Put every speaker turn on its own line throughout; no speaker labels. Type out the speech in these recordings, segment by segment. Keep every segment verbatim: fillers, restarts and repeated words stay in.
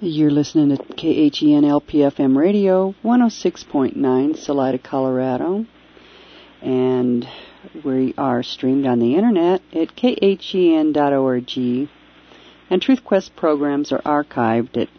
You're listening to K H E N L P F M Radio, one oh six point nine, Salida, Colorado. And we are streamed on the internet at K H E N dot org. And Truth Quest programs are archived at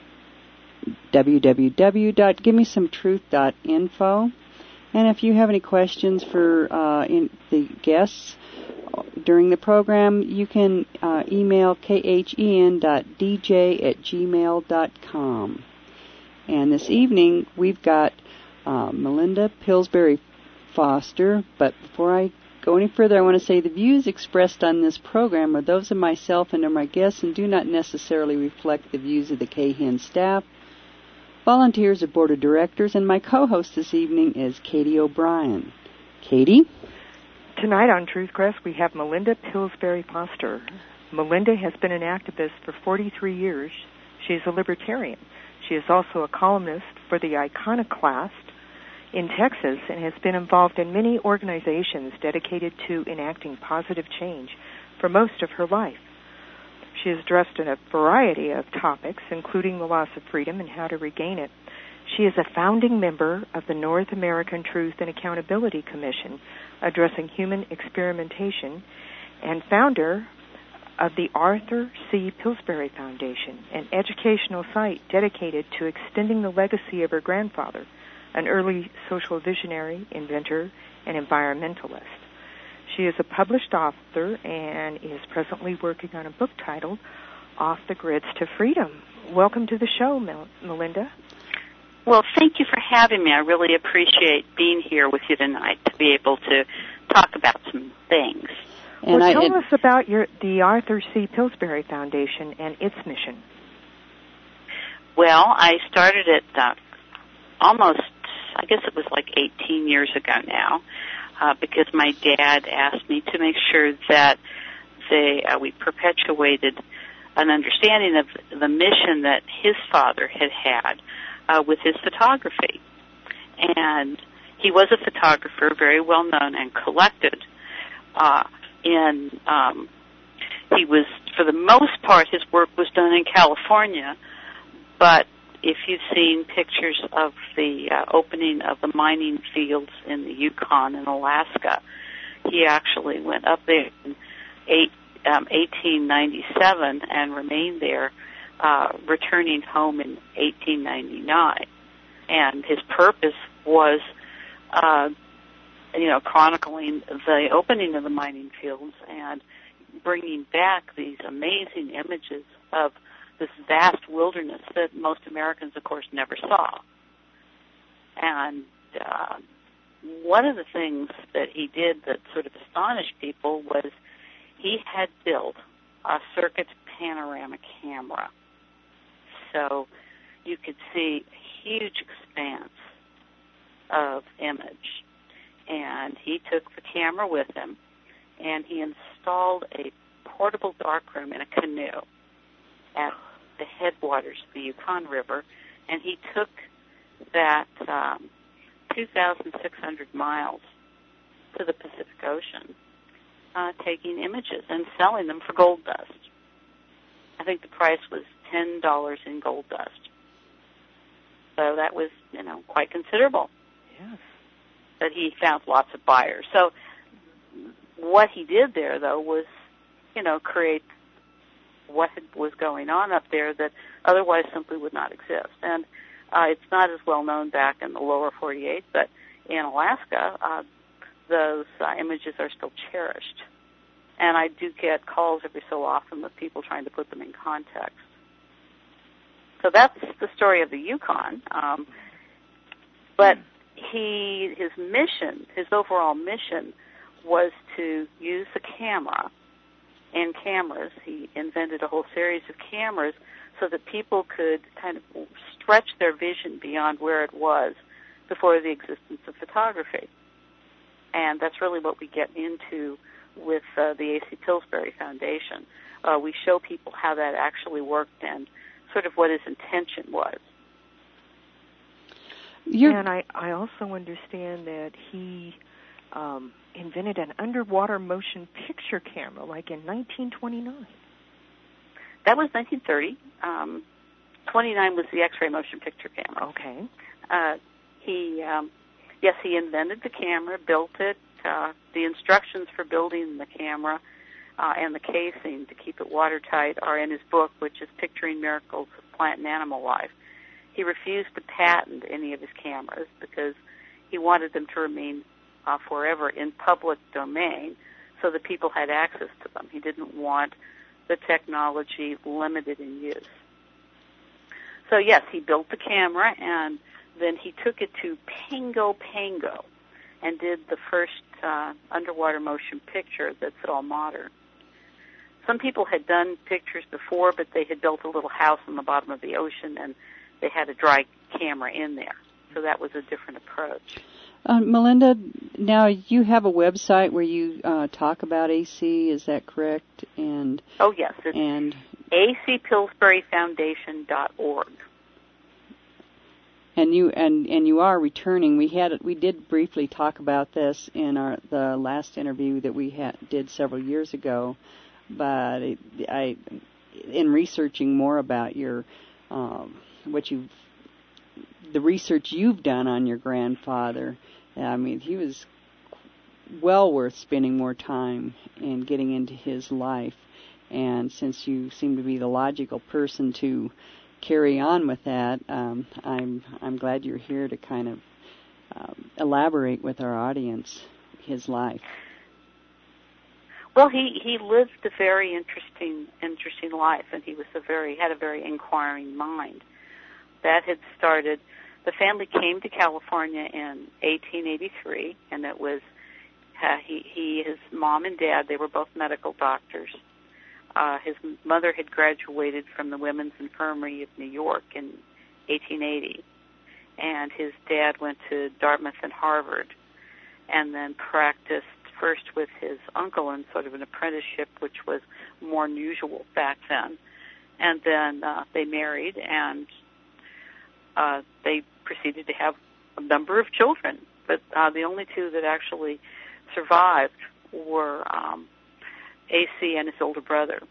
w w w dot give me some truth dot info. And if you have any questions for uh, in the guests during the program, you can uh, email k h e n dot d j at gmail dot com. And this evening, we've got uh, Melinda Pillsbury Foster. But before I go any further, I want to say the views expressed on this program are those of myself and of my guests and do not necessarily reflect the views of the K H E N staff, volunteers, or board of directors. And my co-host this evening is Katie O'Brien. Katie?
Tonight on Truth Quest, we have Melinda Pillsbury Foster. Melinda has been an activist for forty-three years. She is a libertarian. She is also a columnist for the Iconoclast in Texas and has been involved in many organizations dedicated to enacting positive change for most of her life. She has addressed a variety of topics, including the loss of freedom and how to regain it. She is a founding member of the North American Truth and Accountability Commission, addressing human experimentation, and founder of the Arthur C. Pillsbury Foundation, an educational site dedicated to extending the legacy of her grandfather, an early social visionary, inventor, and environmentalist. She is a published author and is presently working on a book titled Off the Grids to Freedom. Welcome to the show, Mel- Melinda.
Well, thank you for having me. I really appreciate being here with you tonight to be able to talk about some things.
And well, tell I, it, us about your the Arthur C. Pillsbury Foundation and its mission.
Well, I started it uh, almost, I guess it was like eighteen years ago now, uh, because my dad asked me to make sure that they, uh, we perpetuated an understanding of the mission that his father had had Uh, with his photography. And he was a photographer, very well known and collected. Uh, in, um, he was, for the most part, his work was done in California, but if you've seen pictures of the uh, opening of the mining fields in the Yukon in Alaska, he actually went up there in eight, um, eighteen ninety-seven and remained there, Uh, returning home in eighteen ninety-nine. And his purpose was, uh, you know, chronicling the opening of the mining fields and bringing back these amazing images of this vast wilderness that most Americans, of course, never saw. And uh, one of the things that he did that sort of astonished people was he had built a circuit panoramic camera. So you could see a huge expanse of image. And he took the camera with him, and he installed a portable darkroom in a canoe at the headwaters of the Yukon River, and he took that um, two thousand six hundred miles to the Pacific Ocean, uh, taking images and selling them for gold dust. I think the price was ten dollars in gold dust. So that was, you know, quite considerable.
Yes.
But he found lots of buyers. So what he did there, though, was, you know, create what was going on up there that otherwise simply would not exist. And uh, it's not as well known back in the lower forty-eight, but in Alaska, uh, those uh, images are still cherished. And I do get calls every so often with people trying to put them in context. So that's the story of the Yukon. Um, but he, his mission, his overall mission was to use the camera and cameras. He invented a whole series of cameras so that people could kind of stretch their vision beyond where it was before the existence of photography. And that's really what we get into with uh, the A C Pillsbury Foundation. Uh, we show people how that actually worked and sort of what his intention was.
You're and I, I also understand that he um, invented an underwater motion picture camera, like in nineteen twenty-nine.
That was nineteen thirty. Um, twenty-nine was the X-ray motion picture camera.
Okay.
Uh, he, um, yes, he invented the camera, built it. Uh, the instructions for building the camera uh, and the casing to keep it watertight are in his book, which is Picturing Miracles of Plant and Animal Life. He refused to patent any of his cameras because he wanted them to remain uh, forever in public domain so that people had access to them. He didn't want the technology limited in use. So, yes, he built the camera, and then he took it to Pago Pago and did the first uh, underwater motion picture that's all modern. Some people had done pictures before, but they had built a little house on the bottom of the ocean, and they had a dry camera in there. So that was a different approach.
Uh, Melinda, now you have a website where you uh, talk about A C, is that correct? And
Oh, yes. It's
and
A C Pillsbury Foundation dot org.
And you and, and you are returning. We had we did briefly talk about this in our the last interview that we had did several years ago, but it, I in researching more about your um, what you the research you've done on your grandfather. I mean, he was well worth spending more time and getting into his life. And since you seem to be the logical person to carry on with that, um, I'm I'm glad you're here to kind of um, elaborate with our audience his life.
Well, he, he lived a very interesting interesting life, and he was a very had a very inquiring mind. That had started. The family came to California in eighteen eighty-three, and it was uh, he he his mom and dad. They were both medical doctors. Uh, his mother had graduated from the Women's Infirmary of New York in eighteen eighty, and his dad went to Dartmouth and Harvard, and then practiced first with his uncle in sort of an apprenticeship, which was more unusual back then, and then uh, they married, and uh, they proceeded to have a number of children, but uh, the only two that actually survived were um, A C and his older brother.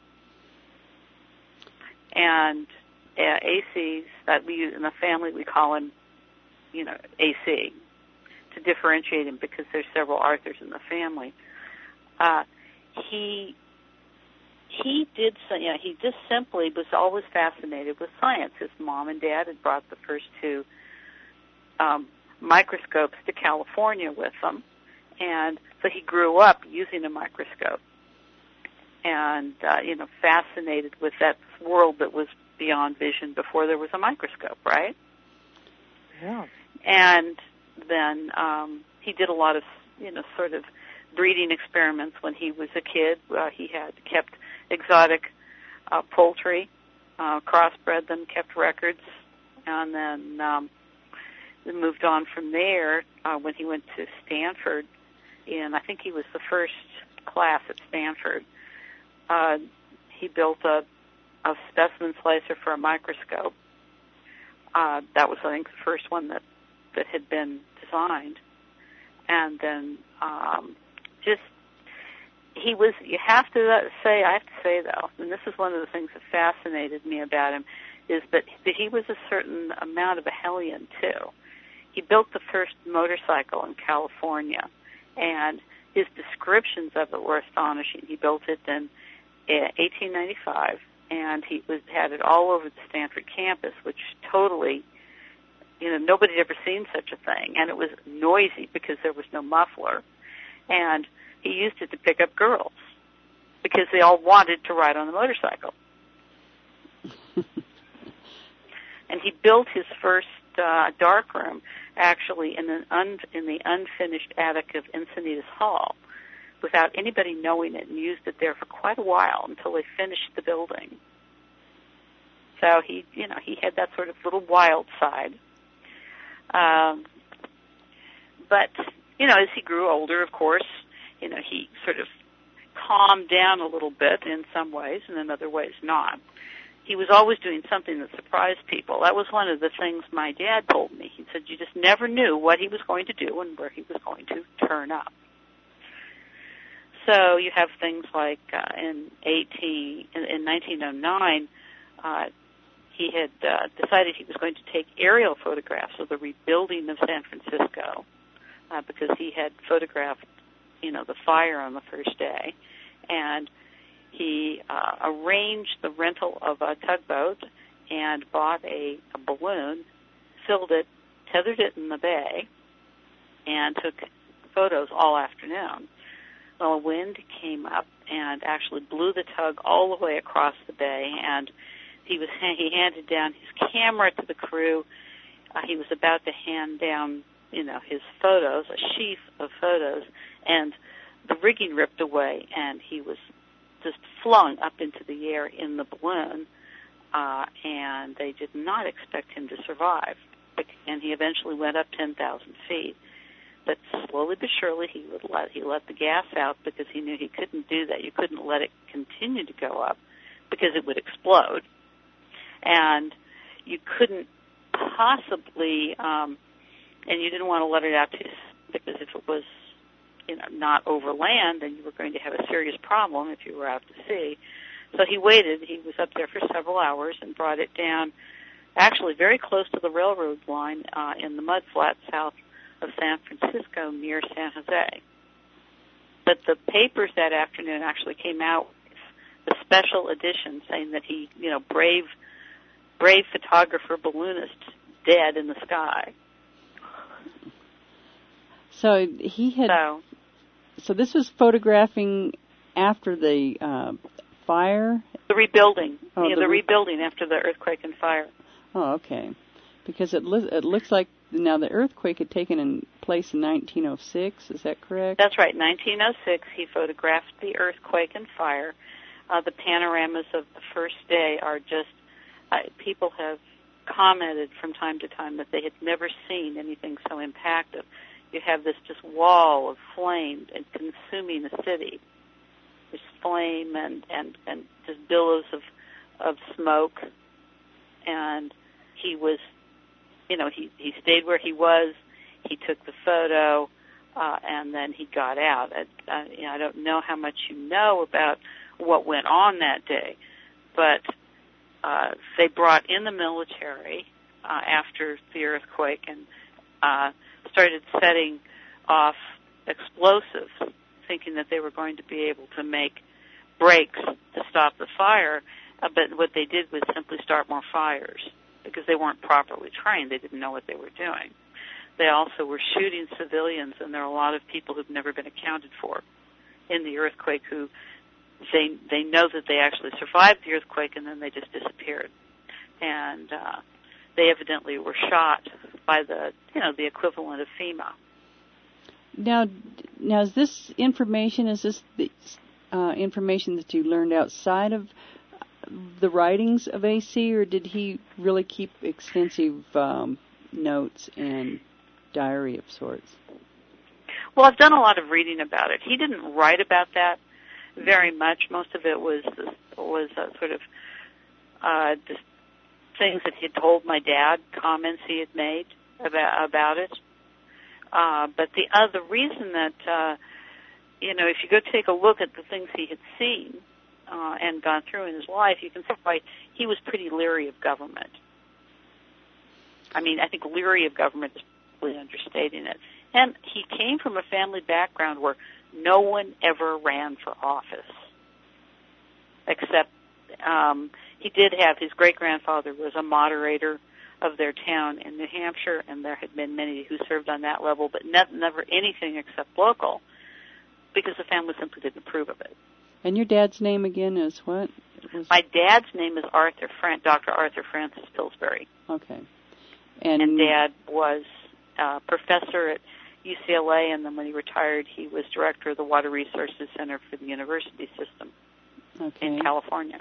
And uh, A C's, that we in the family we call him, you know, A C, to differentiate him because there's several Arthurs in the family. Uh, he he did, you know, he just simply was always fascinated with science. His mom and dad had brought the first two um, microscopes to California with them, and so he grew up using a microscope. And, uh, you know, fascinated with that world that was beyond vision before there was a microscope, right?
Yeah.
And then um, he did a lot of, you know, sort of breeding experiments when he was a kid. Uh, he had kept exotic uh, poultry, uh, crossbred them, kept records, and then um, moved on from there uh, when he went to Stanford. And I think he was the first class at Stanford. Uh, he built a, a specimen slicer for a microscope. Uh, that was, I think, the first one that, that had been designed. And then um, just, he was, you have to say, I have to say, though, and this is one of the things that fascinated me about him, is that, that he was a certain amount of a hellion, too. He built the first motorcycle in California, and his descriptions of it were astonishing. He built it in eighteen ninety-five, and he was had it all over the Stanford campus, which totally, you know, nobody had ever seen such a thing. And it was noisy because there was no muffler. And he used it to pick up girls because they all wanted to ride on the motorcycle. And he built his first uh, darkroom actually in, an un- in the unfinished attic of Encinitas Hall, without anybody knowing it, and used it there for quite a while until they finished the building. So he, you know, he had that sort of little wild side. Um, but, you know, as he grew older, of course, you know, he sort of calmed down a little bit in some ways, and in other ways not. He was always doing something that surprised people. That was one of the things my dad told me. He said you just never knew what he was going to do and where he was going to turn up. So you have things like uh, in eighteen in, in nineteen oh nine, uh, he had uh, decided he was going to take aerial photographs of the rebuilding of San Francisco uh, because he had photographed, you know, the fire on the first day. And he uh, arranged the rental of a tugboat and bought a, a balloon, filled it, tethered it in the bay, and took photos all afternoon. Well, a wind came up and actually blew the tug all the way across the bay, and he was he handed down his camera to the crew. Uh, he was about to hand down, you know, his photos, a sheaf of photos, and the rigging ripped away, and he was just flung up into the air in the balloon, uh, and they did not expect him to survive. And he eventually went up ten thousand feet. But slowly but surely, he would let he let the gas out because he knew he couldn't do that. You couldn't let it continue to go up because it would explode, and you couldn't possibly, um, and you didn't want to let it out too, because if it was, you know, not over land, then you were going to have a serious problem if you were out to sea. So he waited. He was up there for several hours and brought it down, actually very close to the railroad line uh, in the mud flat south of San Francisco near San Jose. But the papers that afternoon actually came out with a special edition saying that he, you know, brave, brave photographer, balloonist, dead in the sky.
So he had.
So,
so this was photographing after the uh, fire.
The rebuilding.
Oh,
yeah,
the,
the
re-
rebuilding after the earthquake and fire.
Oh, okay. Because it li- it looks like now the earthquake had taken in place in nineteen oh six. Is that correct?
That's right. nineteen oh six. He photographed the earthquake and fire. Uh, the panoramas of the first day are just. Uh, people have commented from time to time that they had never seen anything so impactful. You have this just wall of flame and consuming the city. There's flame and, and, and just billows of of smoke. And he was, you know, he, he stayed where he was. He took the photo, uh, and then he got out. I, uh, you know, I don't know how much you know about what went on that day, but uh, they brought in the military uh, after the earthquake and uh, started setting off explosives, thinking that they were going to be able to make breaks to stop the fire. Uh, but what they did was simply start more fires because they weren't properly trained. They didn't know what they were doing. They also were shooting civilians, and there are a lot of people who've never been accounted for in the earthquake who they they know that they actually survived the earthquake and then they just disappeared. And uh, they evidently were shot by the, you know, the equivalent of FEMA.
Now, now is this information, is this the uh, information that you learned outside of the writings of A C, or did he really keep extensive um, notes and diary of sorts?
Well, I've done a lot of reading about it. He didn't write about that very much. Most of it was was uh, sort of uh, just things that he had told my dad, comments he had made about about it. Uh, but the other reason that uh, you know, if you go take a look at the things he had seen uh, and gone through in his life, you can see why he was pretty leery of government. I mean, I think leery of government is probably understating it. And he came from a family background where no one ever ran for office, except um, he did have, his great-grandfather was a moderator of their town in New Hampshire, and there had been many who served on that level, but ne- never anything except local, because the family simply didn't approve of it.
And your dad's name again is what? Was
My dad's name is Arthur Fran- Doctor Arthur Francis Pillsbury.
Okay. And,
and Dad was a professor at U C L A, and then when he retired, he was director of the Water Resources Center for the University System
okay.
in California.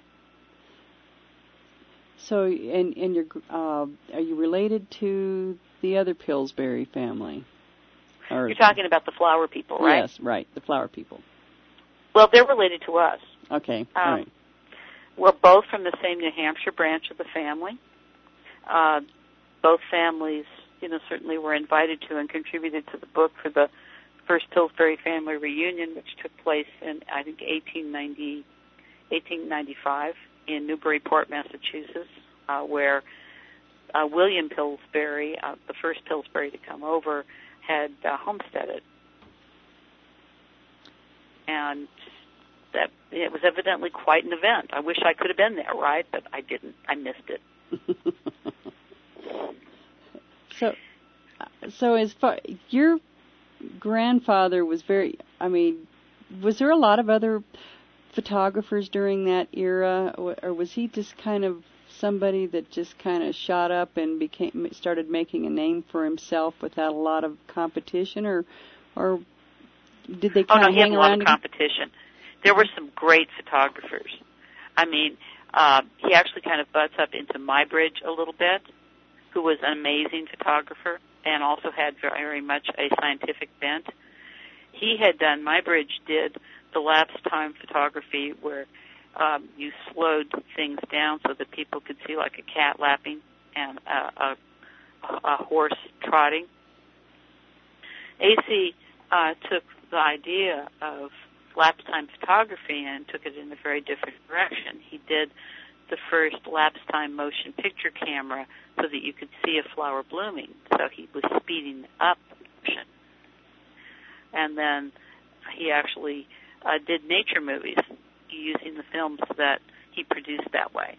So, and and you're, uh, are you related to the other Pillsbury family? Or,
You're talking about the Flower people, right?
Yes, right, the Flower people.
Well, they're related to us.
Okay,
um,
all right.
We're both from the same New Hampshire branch of the family. Uh, both families, you know, certainly were invited to and contributed to the book for the first Pillsbury family reunion, which took place in, I think, eighteen ninety, eighteen ninety-five in Newburyport, Massachusetts. uh, where uh, William Pillsbury, uh, the first Pillsbury to come over, had uh, homesteaded. And that it was evidently quite an event. I wish I could have been there, right? But I didn't. I missed it.
so, so as far your grandfather was very. I mean, was there a lot of other photographers during that era, or was he just kind of somebody that just kind of shot up and became started making a name for himself without a lot of competition, or or did they kind
oh, no,
of
he
hang
had a
around?
lot of competition. There were some great photographers. I mean, uh, he actually kind of butts up into Muybridge a little bit, who was an amazing photographer and also had very much a scientific bent. He had done, Muybridge did the lapse time photography where um, you slowed things down so that people could see like a cat lapping and a, a, a horse trotting. A C uh, took the idea of lapse time photography and took it in a very different direction. He did the first lapse time motion picture camera so that you could see a flower blooming. So he was speeding up motion. And then he actually uh, did nature movies using the films that he produced that way.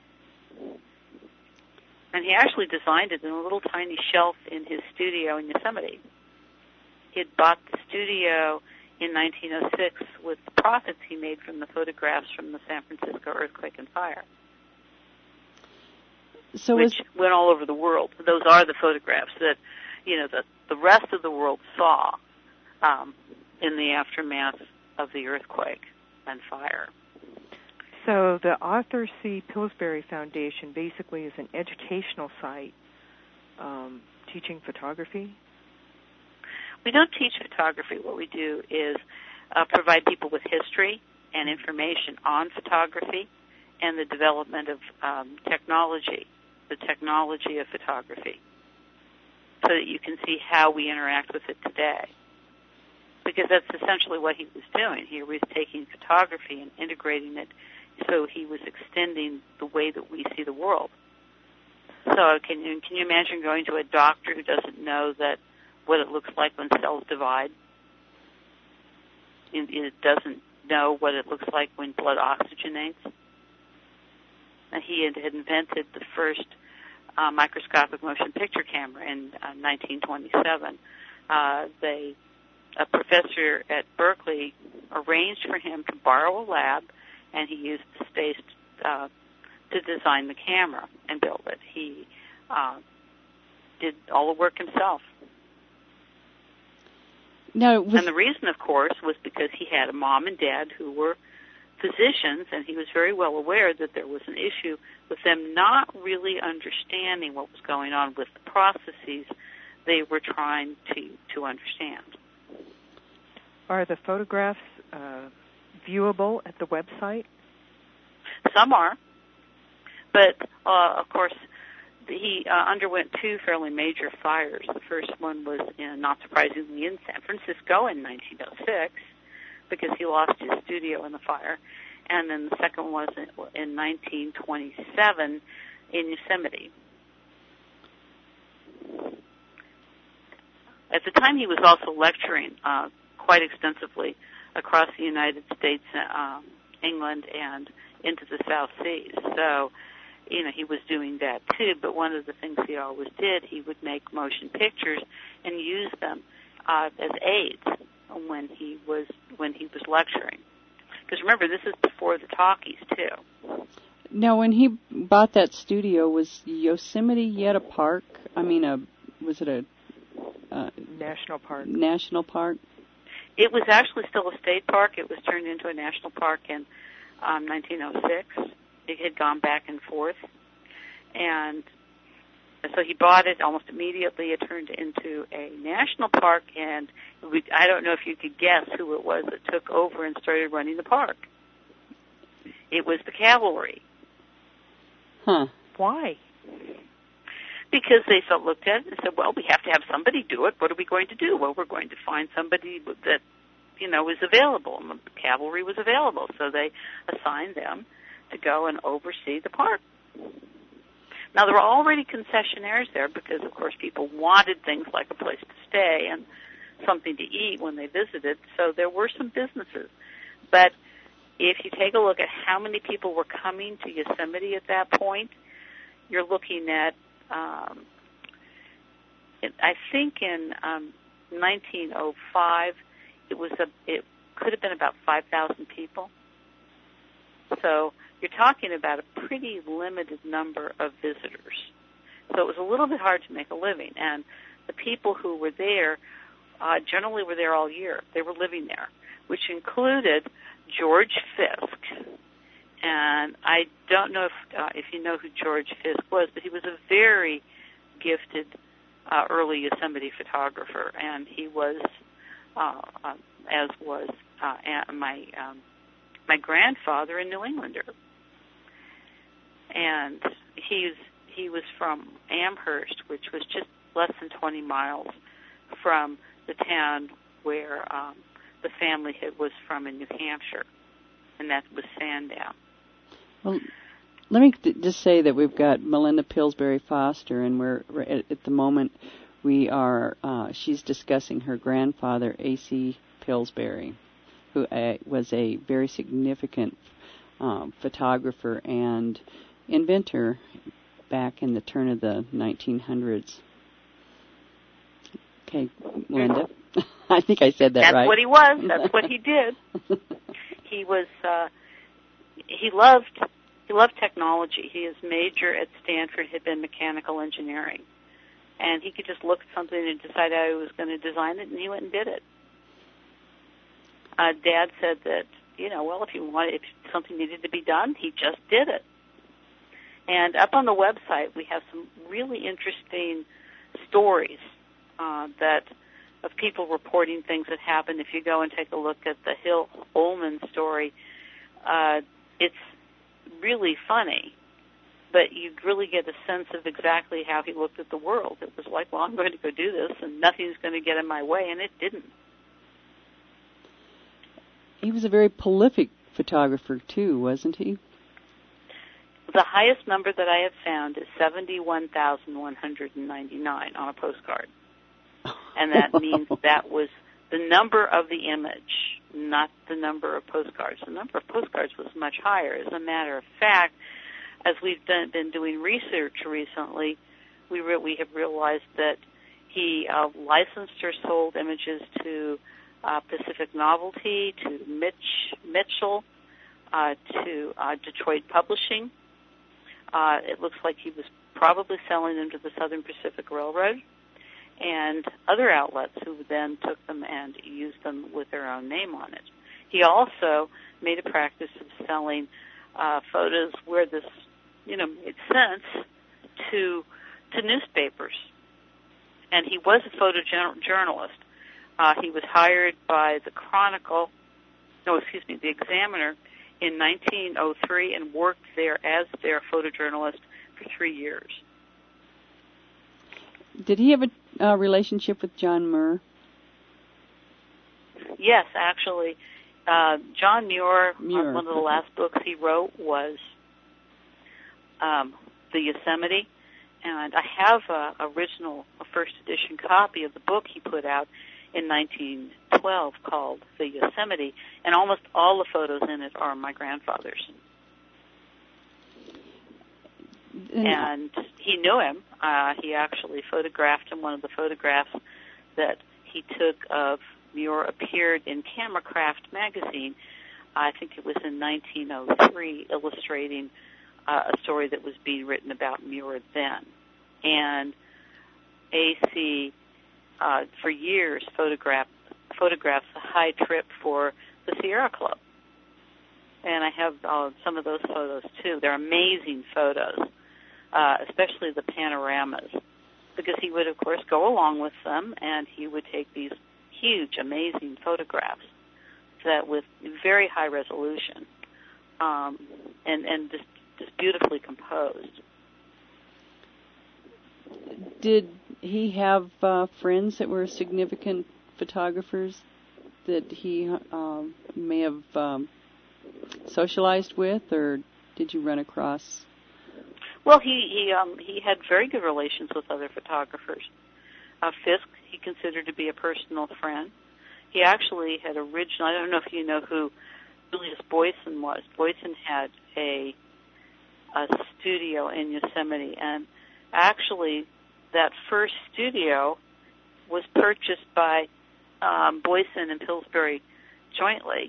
And he actually designed it in a little tiny shelf in his studio in Yosemite. He had bought the studio in nineteen oh six with the profits he made from the photographs from the San Francisco earthquake and fire,
so
which
was,
went all over the world. Those are the photographs that, you know, the, the rest of the world saw um, in the aftermath of the earthquake and fire.
So the Arthur C. Pillsbury Foundation basically is an educational site um, teaching photography?
We don't teach photography. What we do is uh, provide people with history and information on photography and the development of um, technology, the technology of photography, so that you can see how we interact with it today. Because that's essentially what he was doing. He was taking photography and integrating it so he was extending the way that we see the world. So can you, can you imagine going to a doctor who doesn't know that what it looks like when cells divide? It, it doesn't know what it looks like when blood oxygenates. And he had, had invented the first uh, microscopic motion picture camera in uh, nineteen twenty-seven. Uh, they, a professor at Berkeley arranged for him to borrow a lab, and he used the space uh, to design the camera and build it. He uh, did all the work himself.
No, was,
and the reason, of course, was because he had a mom and dad who were physicians, and he was very well aware that there was an issue with them not really understanding what was going on with the processes they were trying to, to understand.
Are the photographs uh, viewable at the website?
Some are, but, uh, of course, he uh, underwent two fairly major fires. The first one was, in, not surprisingly, in San Francisco in nineteen oh six, because he lost his studio in the fire. And then the second was in, in nineteen twenty-seven in Yosemite. At the time, he was also lecturing uh, quite extensively across the United States, um, England, and into the South Seas. So, you know, he was doing that too, but one of the things he always did, he would make motion pictures and use them uh, as aids when he was when he was lecturing. Because remember, this is before the talkies too.
Now, when he bought that studio, was Yosemite yet a park? I mean, a was it a uh,
national park?
National park.
It was actually still a state park. It was turned into a national park in um, nineteen oh six. It had gone back and forth. And so he bought it almost immediately. It turned into a national park, and we, I don't know if you could guess who it was that took over and started running the park. It was the cavalry.
Huh.
Why?
Because they felt, looked at it and said, well, we have to have somebody do it. What are we going to do? Well, we're going to find somebody that, you know, is available. And the cavalry was available, so they assigned them to go and oversee the park. Now, there were already concessionaires there because, of course, people wanted things like a place to stay and something to eat when they visited, so there were some businesses. But if you take a look at how many people were coming to Yosemite at that point, you're looking at, um, it, I think in um, nineteen oh five, it was a, it could have been about five thousand people. So you're talking about a pretty limited number of visitors. So it was a little bit hard to make a living. And the people who were there uh, generally were there all year. They were living there, which included George Fisk. And I don't know if uh, if you know who George Fisk was, but he was a very gifted uh, early Yosemite photographer, and he was, uh, uh, as was uh, my um, my grandfather, a New Englander, and he's he was from Amherst, which was just less than twenty miles from the town where um, the family had, was from in New Hampshire, and that was Sandown.
Well, let me th- just say that we've got Melinda Pillsbury Foster, and we're, we're at, at the moment we are. Uh, she's discussing her grandfather, A C Pillsbury, who uh, was a very significant um, photographer and inventor back in the turn of the nineteen hundreds. Okay, Melinda. I think I said that
That's
right.
That's what he was. That's what he did. He was. Uh, he loved. He loved technology. His major at Stanford had been mechanical engineering, and he could just look at something and decide how he was going to design it, and he went and did it. Uh, Dad said that, you know, well, if you wanted, if something needed to be done, he just did it. And up on the website, we have some really interesting stories uh, that of people reporting things that happened. If you go and take a look at the Hill Ullman story, uh, it's really funny, but you really get a sense of exactly how he looked at the world. It was like, well, I'm going to go do this, and nothing's going to get in my way, and it didn't.
He was a very prolific photographer, too, wasn't he?
The highest number that I have found is seventy-one thousand one hundred ninety-nine on a postcard. And that means that was the number of the image, not the number of postcards. The number of postcards was much higher. As a matter of fact, as we've done, been doing research recently, we re- we have realized that he uh, licensed or sold images to uh, Pacific Novelty, to Mitch Mitchell, uh, to uh, Detroit Publishing. Uh, it looks like he was probably selling them to the Southern Pacific Railroad and other outlets who then took them and used them with their own name on it. He also made a practice of selling uh, photos where this, you know, made sense to to newspapers. And he was a photojournalist. Uh, he was hired by the Chronicle, no, excuse me, the Examiner in nineteen oh three and worked there as their photojournalist for three years.
Did he have a uh, relationship with John Muir?
Yes, actually. Uh, John Muir,
Muir,
uh, one of the last books he wrote was um, The Yosemite. And I have a original, a first edition copy of the book he put out in nineteen twelve called The Yosemite, and almost all the photos in it are my grandfather's. And he knew him. Uh, he actually photographed him. One of the photographs that he took of Muir appeared in Cameracraft magazine. I think it was in nineteen oh three, illustrating uh, a story that was being written about Muir then. And A C, uh, for years, photographed photographs a high trip for the Sierra Club. And I have uh, some of those photos, too. They're amazing photos, uh, especially the panoramas, because he would, of course, go along with them, and he would take these huge, amazing photographs that with very high resolution um, and, and just, just beautifully composed.
Did he have uh, friends that were significant photographers that he um, may have um, socialized with, or did you run across?
Well, he he um he had very good relations with other photographers. Uh, Fisk he considered to be a personal friend. He actually had original. I don't know if you know who Julius Boysen was. Boysen had a a studio in Yosemite, and actually that first studio was purchased by um, Boysen and Pillsbury jointly,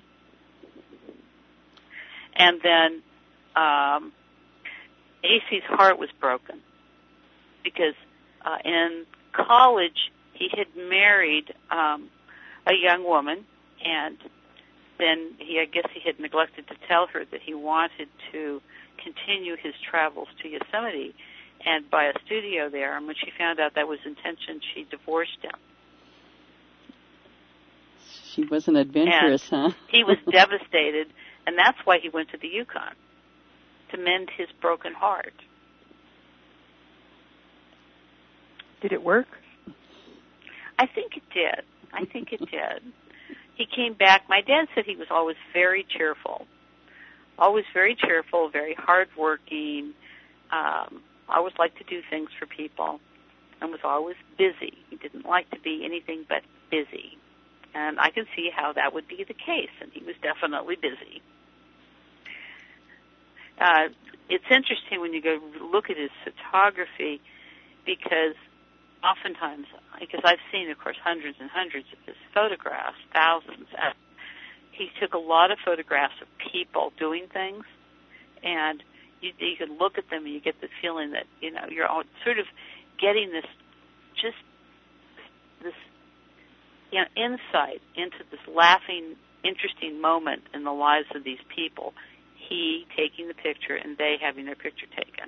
and then um, A C's heart was broken because uh, in college he had married um, a young woman, and then he, I guess he had neglected to tell her that he wanted to continue his travels to Yosemite and buy a studio there. And when she found out that was intention, she divorced him.
She wasn't adventurous,
and
huh?
He was devastated, and that's why he went to the Yukon, to mend his broken heart.
Did it work?
I think it did. I think it did. He came back. My dad said he was always very cheerful, always very cheerful, very hardworking, um, always liked to do things for people, and was always busy. He didn't like to be anything but busy. And I can see how that would be the case, and he was definitely busy. Uh, it's interesting when you go look at his photography, because oftentimes, because I've seen, of course, hundreds and hundreds of his photographs, thousands, and he took a lot of photographs of people doing things, and you, you can look at them and you get the feeling that, you know, you're all sort of getting this, just this, you know, insight into this laughing, interesting moment in the lives of these people. He taking the picture and they having their picture taken.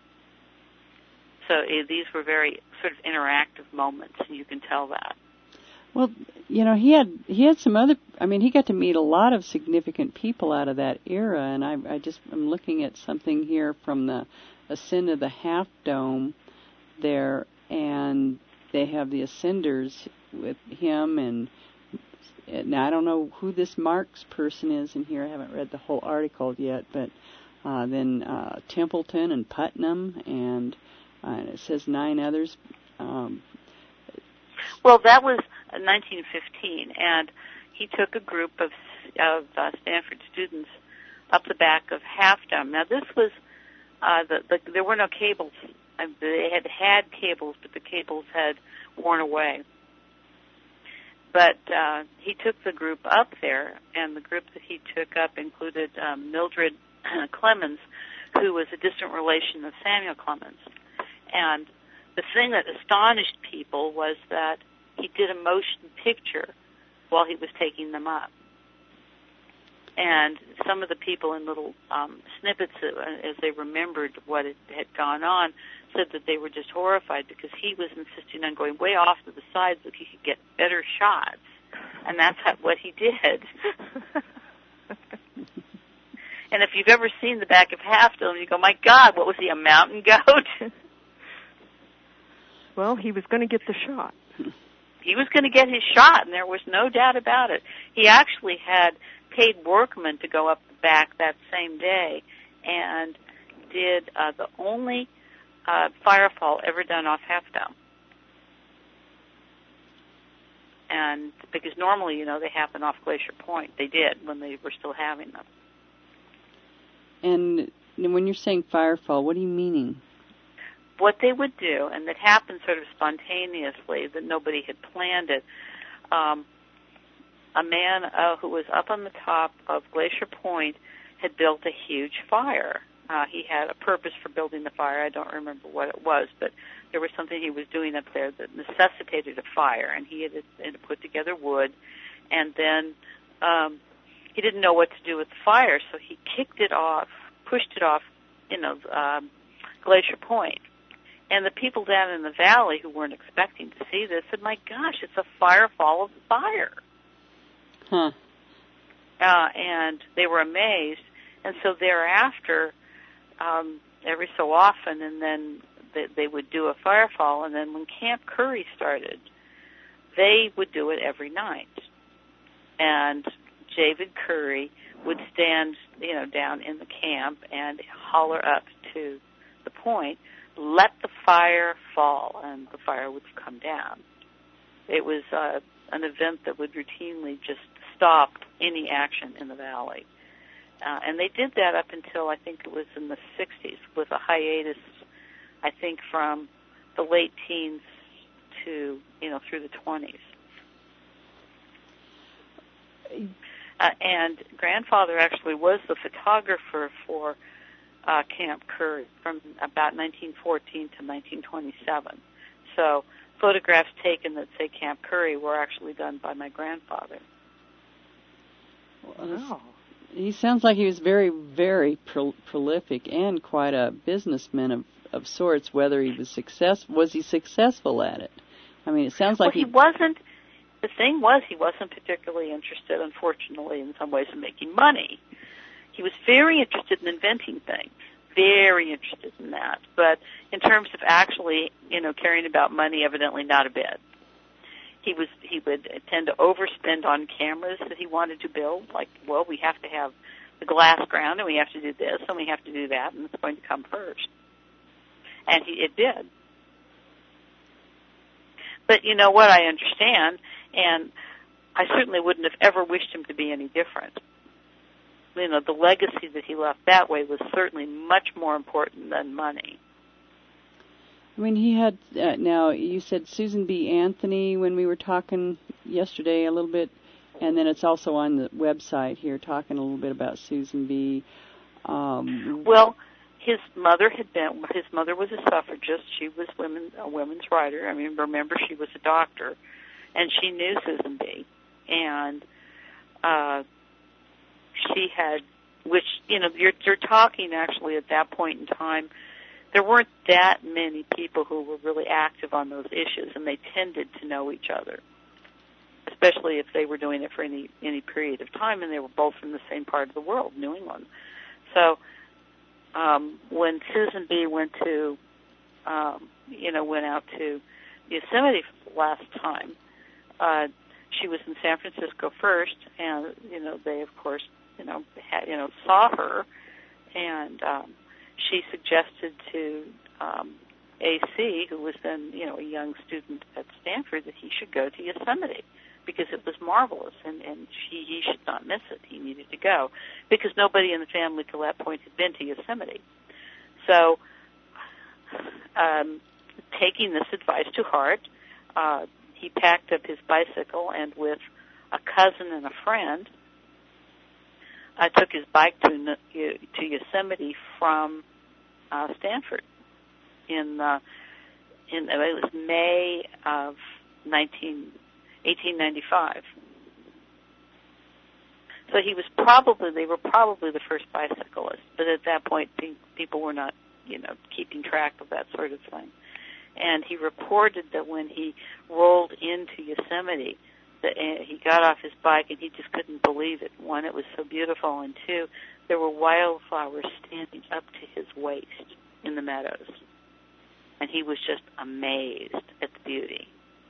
So uh, these were very sort of interactive moments, and you can tell that.
Well, you know, he had he had some other. I mean, he got to meet a lot of significant people out of that era, and I, I just I'm looking at something here from the Ascent of the Half Dome there, and they have the ascenders with him, and, and I don't know who this Marks person is in here. I haven't read the whole article yet, but uh, then uh, Templeton and Putnam, and uh, it says nine others. Um,
well, that was nineteen fifteen, and he took a group of of uh, Stanford students up the back of Half Dome. Now, this was uh, the, the there were no cables. They had had cables, but the cables had worn away. But uh, he took the group up there, and the group that he took up included um, Mildred Clemens, who was a distant relation of Samuel Clemens. And the thing that astonished people was that he did a motion picture while he was taking them up. And some of the people in little um, snippets, as they remembered what had, had gone on, said that they were just horrified because he was insisting on going way off to the side so he could get better shots. And that's how, what he did. And if you've ever seen the back of Half Dome, you go, my God, what was he, a mountain goat?
Well, he was going to get the shot.
He was going to get his shot, and there was no doubt about it. He actually had paid workmen to go up the back that same day and did uh, the only uh, firefall ever done off Half Dome. And because normally, you know, they happen off Glacier Point. They did when they were still having them.
And when you're saying firefall, what are you meaning?
What they would do, and it happened sort of spontaneously, that nobody had planned it, um, a man uh, who was up on the top of Glacier Point had built a huge fire. Uh, he had a purpose for building the fire. I don't remember what it was, but there was something he was doing up there that necessitated a fire, and he had, had put together wood, and then um, he didn't know what to do with the fire, so he kicked it off, pushed it off, you know, um, Glacier Point. And the people down in the valley who weren't expecting to see this said, my gosh, it's a firefall of fire.
Huh.
Uh, and they were amazed. And so thereafter, um, every so often, and then they, they would do a firefall. And then when Camp Curry started, they would do it every night. And David Curry would stand, you know, down in the camp and holler up to the point, let the fire fall, and the fire would come down. It was uh, an event that would routinely just stop any action in the valley. Uh, and they did that up until, I think it was in the sixties, with a hiatus, I think, from the late teens to, you know, through the twenties. Uh, and grandfather actually was the photographer for uh, Camp Curry from about nineteen fourteen to nineteen twenty-seven. So photographs taken that say Camp Curry were actually done by my grandfather.
Wow. He sounds like he was very, very pro- prolific and quite a businessman of, of sorts. Whether he was successful, was he successful at it? I mean, it sounds like
well, he,
he
wasn't. The thing was, he wasn't particularly interested, unfortunately, in some ways, in making money. He was very interested in inventing things, very interested in that. But in terms of actually, you know, caring about money, evidently not a bit. He was he would tend to overspend on cameras that he wanted to build. Like, well, we have to have the glass ground, and we have to do this, and we have to do that, and it's going to come first. And he it did. But you know what? I understand, and I certainly wouldn't have ever wished him to be any different. You know, the legacy that he left that way was certainly much more important than money.
I mean, he had, uh, now, you said Susan B. Anthony when we were talking yesterday a little bit, and then it's also on the website here talking a little bit about Susan B. Um,
well, his mother had been, his mother was a suffragist. She was women, a women's writer. I mean, remember, she was a doctor, and she knew Susan B. And uh, she had, which, you know, you're, you're talking actually at that point in time, there weren't that many people who were really active on those issues, and they tended to know each other, especially if they were doing it for any any period of time, and they were both from the same part of the world, New England. So um, when Susan B. went to, um, you know, went out to Yosemite for the last time, uh, she was in San Francisco first, and you know they of course you know had, you know saw her, and um, she suggested to um, A C, who was then, you know, a young student at Stanford, that he should go to Yosemite because it was marvelous, and, and she, he should not miss it. He needed to go because nobody in the family till that point had been to Yosemite. So, um, taking this advice to heart, uh, he packed up his bicycle and with a cousin and a friend, I took his bike to to Yosemite from uh, Stanford in uh, in it was May of eighteen ninety-five. So he was probably they were probably the first bicyclists, but at that point people were not you know keeping track of that sort of thing. And he reported that when he rolled into Yosemite, that he got off his bike and he just couldn't believe it. One, it was so beautiful, and two, there were wildflowers standing up to his waist in the meadows. And he was just amazed at the beauty.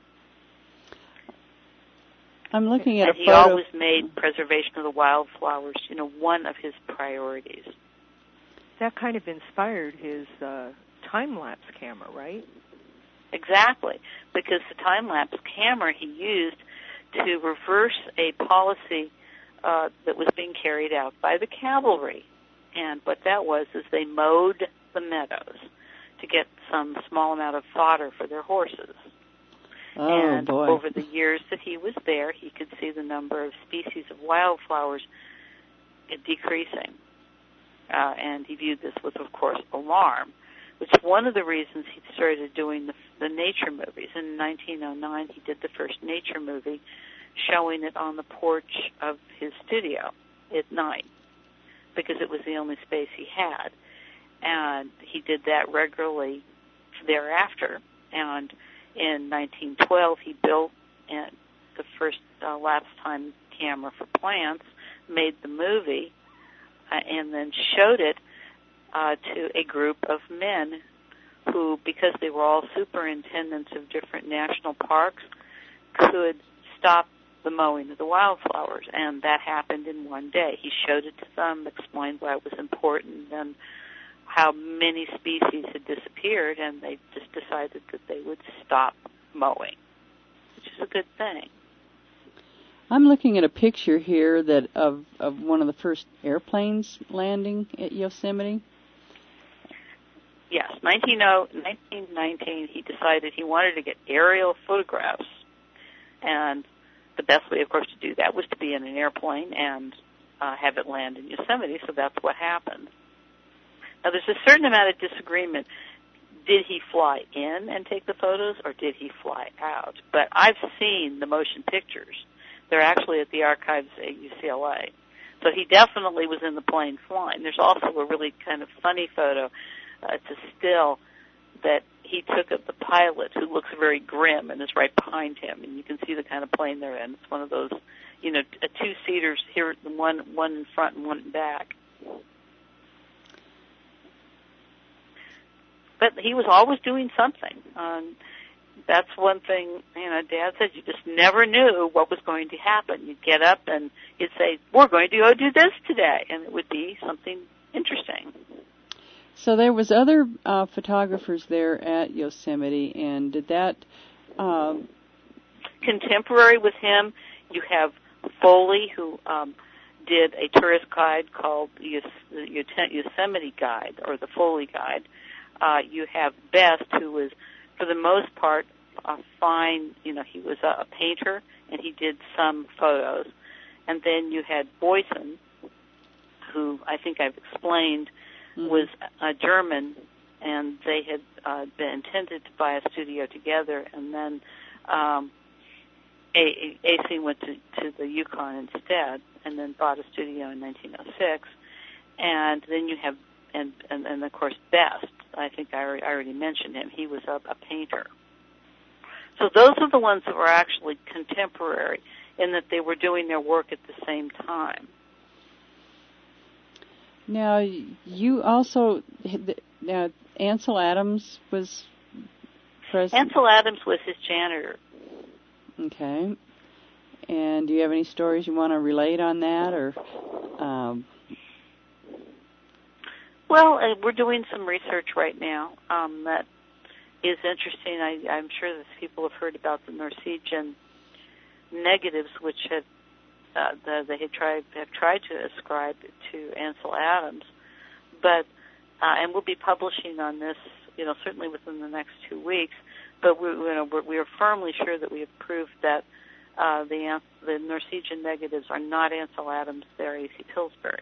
I'm looking at
and
a
he
photo.
always made preservation of the wildflowers, you know, one of his priorities.
That kind of inspired his uh, time-lapse camera, right?
Exactly, because the time-lapse camera he used to reverse a policy uh, that was being carried out by the cavalry. And what that was is they mowed the meadows to get some small amount of fodder for their horses.
Oh,
and
boy.
over the years that he was there, he could see the number of species of wildflowers decreasing. Uh, and he viewed this with, of course, alarm, which is one of the reasons he started doing the, the nature movies. In nineteen oh nine, he did the first nature movie, showing it on the porch of his studio at night, because it was the only space he had. And he did that regularly thereafter. And in nineteen twelve, he built uh, the first uh, lapse time camera for plants, made the movie, uh, and then showed it uh, to a group of men who, because they were all superintendents of different national parks, could stop the mowing of the wildflowers. And that happened in one day. He showed it to them, explained why it was important, and how many species had disappeared, and they just decided that they would stop mowing, which is a good thing.
I'm looking at a picture here that of, of one of the first airplanes landing at Yosemite.
Yes, nineteen nineteen, he decided he wanted to get aerial photographs, and the best way, of course, to do that was to be in an airplane and uh, have it land in Yosemite, so that's what happened. Now, there's a certain amount of disagreement. Did he fly in and take the photos, or did he fly out? But I've seen the motion pictures. They're actually at the archives at U C L A. So he definitely was in the plane flying. There's also a really kind of funny photo. Uh, it's a still that he took of the pilot, who looks very grim and is right behind him, and you can see the kind of plane they're in. It's one of those, you know, a two-seaters here, one one in front and one in back. But he was always doing something. Um, that's one thing, you know, Dad said, you just never knew what was going to happen. You'd get up and you'd say, we're going to go do this today, and it would be something interesting.
So there was other uh, photographers there at Yosemite, and did that... Um...
Contemporary with him, you have Foley, who um, did a tourist guide called the Yosemite Guide, or the Foley Guide. Uh, you have Best, who was, for the most part, a fine, you know, he was a, a painter, and he did some photos. And then you had Boysen, who I think I've explained, mm-hmm. was a German, and they had uh, been intended to buy a studio together, and then um, A C went to, to the Yukon instead, and then bought a studio in nineteen oh six. And then you have, and, and, and of course, Best. I think I already, I already mentioned him. He was a, a painter. So those are the ones that were actually contemporary in that they were doing their work at the same time.
Now, you also, now, Ansel Adams was present?
Ansel Adams was his janitor.
Okay. And do you have any stories you want to relate on that, or... Um,
Well, uh, we're doing some research right now um, that is interesting. I, I'm sure that people have heard about the Norwegian negatives, which had uh, the, they had tried have tried to ascribe to Ansel Adams, but uh, and we'll be publishing on this, you know, certainly within the next two weeks. But we, you know, we're, we are firmly sure that we have proved that uh, the the Norwegian negatives are not Ansel Adams; they're A C Pillsbury.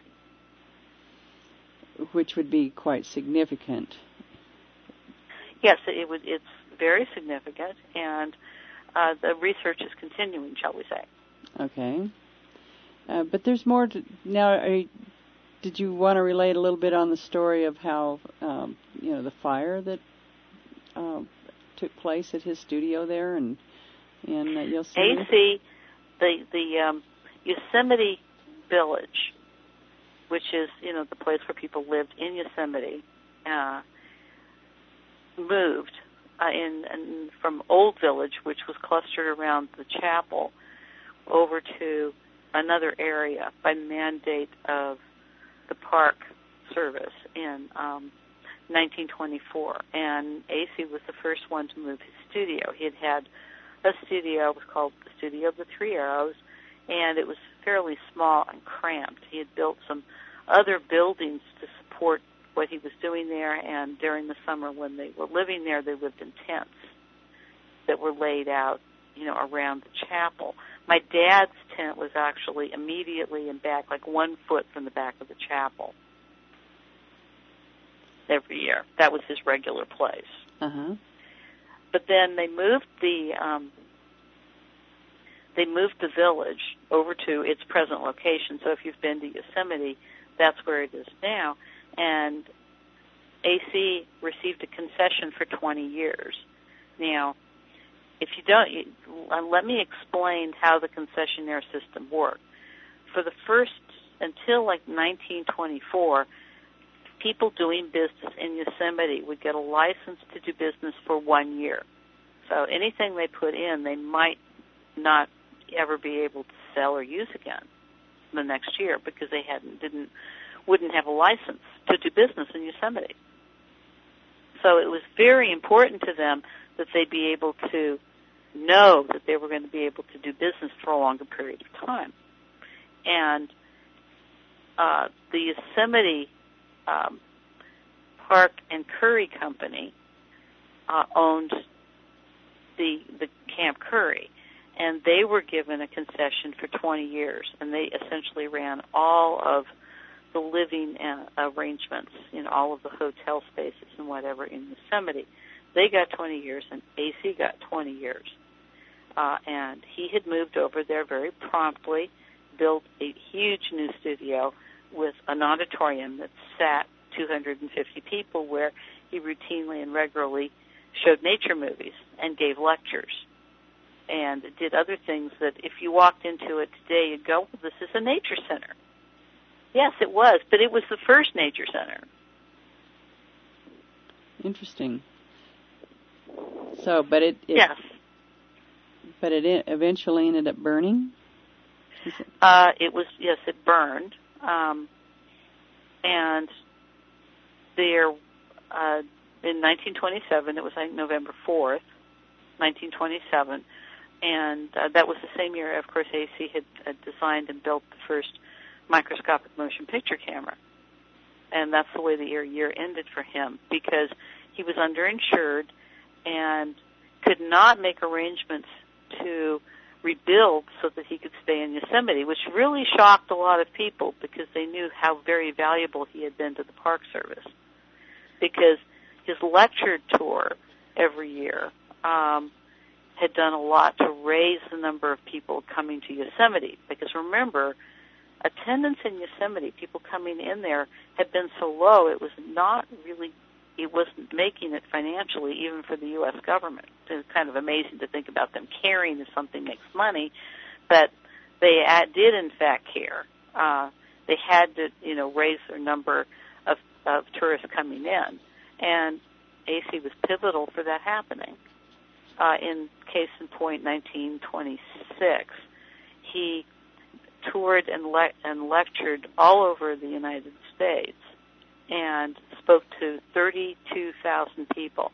Which would be quite significant.
Yes, it would. It's very significant, and uh, the research is continuing, shall we say?
Okay, uh, but there's more to, now. Are you, did you want to relate a little bit on the story of how um, you know the fire that uh, took place at his studio there and in uh, Yosemite?
A C, the the um, Yosemite Village, which is, you know, the place where people lived in Yosemite, uh, moved uh, in, in from Old Village, which was clustered around the chapel, over to another area by mandate of the Park Service in um, nineteen twenty-four. And A C was the first one to move his studio. He had had a studio, it was called the Studio of the Three Arrows, and it was fairly small and cramped. He had built some other buildings to support what he was doing there, and during the summer when they were living there, they lived in tents that were laid out, you know, around the chapel. My dad's tent was actually immediately in back, like one foot from the back of the chapel every year. That was his regular place.
Uh-huh.
But then they moved the um, they moved the village over to its present location. So if you've been to Yosemite, that's where it is now. And A C received a concession for twenty years. Now, if you don't, you, uh, let me explain how the concessionaire system worked. For the first, until like nineteen twenty-four, people doing business in Yosemite would get a license to do business for one year. So anything they put in, they might not ever be able to sell or use again the next year because they hadn't didn't wouldn't have a license to do business in Yosemite. So it was very important to them that they be able to know that they were going to be able to do business for a longer period of time. And uh, the Yosemite um, Park and Curry Company uh, owned the the Camp Curry, and they were given a concession for twenty years, and they essentially ran all of the living uh, arrangements in all of the hotel spaces and whatever in Yosemite. They got twenty years, and A C got twenty years. Uh, and he had moved over there very promptly, built a huge new studio with an auditorium that sat two hundred fifty people, where he routinely and regularly showed nature movies and gave lectures and did other things that if you walked into it today, you'd go, well, this is a nature center. Yes, it was, but it was the first nature center.
Interesting. So, but it, it
yes,
but it eventually ended up burning.
It? Uh, it was yes, it burned, um, and there uh, in nineteen twenty-seven. It was like November fourth, nineteen twenty-seven, and uh, that was the same year, of course, A C had, had designed and built the first microscopic motion picture camera. And that's the way the year, year ended for him, because he was underinsured and could not make arrangements to rebuild so that he could stay in Yosemite, which really shocked a lot of people because they knew how very valuable he had been to the Park Service. Because his lecture tour every year um, had done a lot to raise the number of people coming to Yosemite. Because remember, attendance in Yosemite, people coming in there, had been so low, it was not really, it wasn't making it financially, even for the U S government. It's kind of amazing to think about them caring if something makes money, but they uh, did, in fact, care. Uh, they had to, you know, raise their number of, of tourists coming in, and A C was pivotal for that happening. Uh, in case in point, nineteen twenty-six, he toured and, le- and lectured all over the United States and spoke to thirty-two thousand people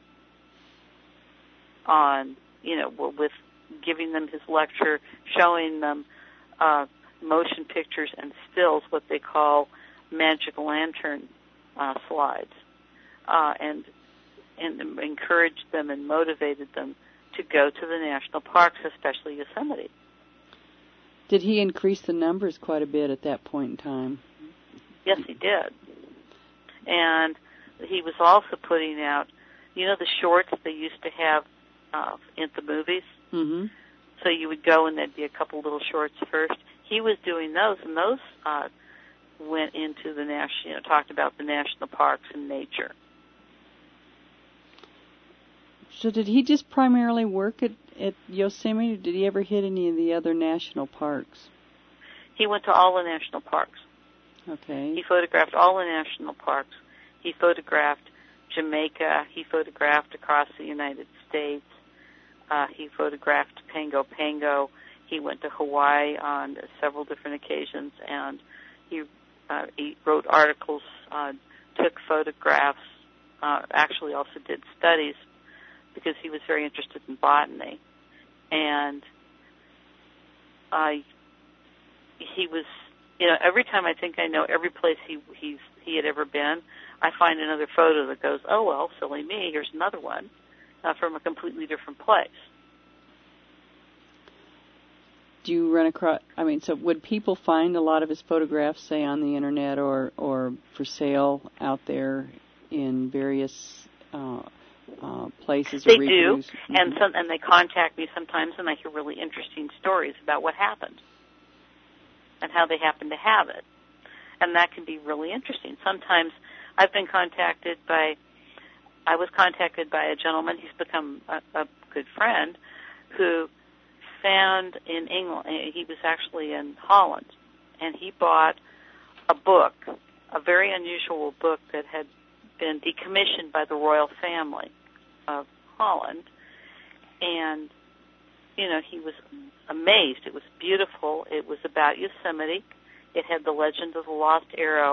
on, you know, with giving them his lecture, showing them uh, motion pictures and stills, what they call magic lantern uh, slides, uh, and, and encouraged them and motivated them to go to the national parks, especially Yosemite.
Did he increase the numbers quite a bit at that point in time?
Yes, he did. And he was also putting out, you know, the shorts they used to have uh, in the movies?
Mm-hmm.
So you would go and there'd be a couple little shorts first. He was doing those, and those uh, went into the national, you know, talked about the national parks and nature.
So did he just primarily work at, at Yosemite, or did he ever hit any of the other national parks?
He went to all the national parks.
Okay.
He photographed all the national parks. He photographed Jamaica. He photographed across the United States. Uh, he photographed Pago Pago. He went to Hawaii on several different occasions, and he, uh, he wrote articles, uh, took photographs, uh, actually also did studies, because he was very interested in botany. And I, he was, you know, every time I think I know every place he he's he had ever been, I find another photo that goes, oh, well, silly me, here's another one uh, from a completely different place.
Do you run across, I mean, so would people find a lot of his photographs, say, on the Internet or, or for sale out there in various uh Uh, places
they
or
do,
mm-hmm.
and some, and they contact me sometimes, and I hear really interesting stories about what happened and how they happen to have it, and that can be really interesting. Sometimes I've been contacted by, I was contacted by a gentleman, he's become a, a good friend, who found in England, he was actually in Holland, and he bought a book, a very unusual book that had been decommissioned by the royal family of Holland, and, you know, he was amazed. It was beautiful. It was about Yosemite. It had the legend of the lost arrow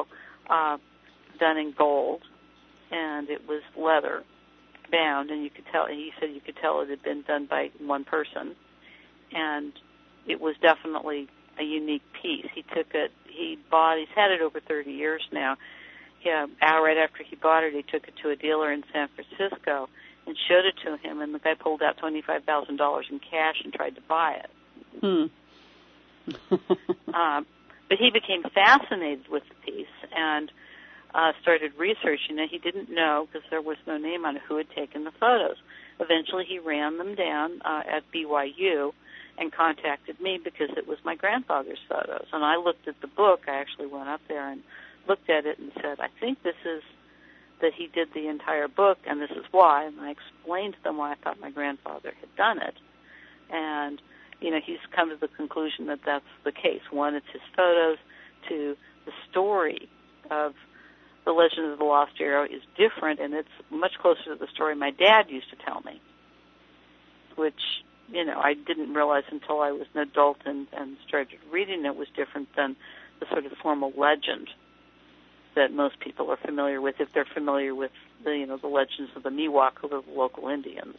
uh, done in gold, and it was leather bound, and you could tell. And he said you could tell it had been done by one person, and it was definitely a unique piece. He took it. He bought. He's had it over thirty years now. Yeah, right after he bought it, he took it to a dealer in San Francisco and showed it to him, and the guy pulled out twenty-five thousand dollars in cash and tried to buy it.
Hmm.
um, but he became fascinated with the piece and uh, started researching it. He didn't know, because there was no name on it, who had taken the photos. Eventually he ran them down uh, at B Y U and contacted me because it was my grandfather's photos. And I looked at the book. I actually went up there and looked at it and said, I think this is that he did the entire book, and this is why. And I explained to them why I thought my grandfather had done it. And, you know, he's come to the conclusion that that's the case. One, it's his photos. Two, the story of the Legend of the Lost Arrow is different, and it's much closer to the story my dad used to tell me, which, you know, I didn't realize until I was an adult and, and started reading it was different than the sort of formal legend that most people are familiar with, if they're familiar with the, you know, the legends of the Miwok, who are the local Indians.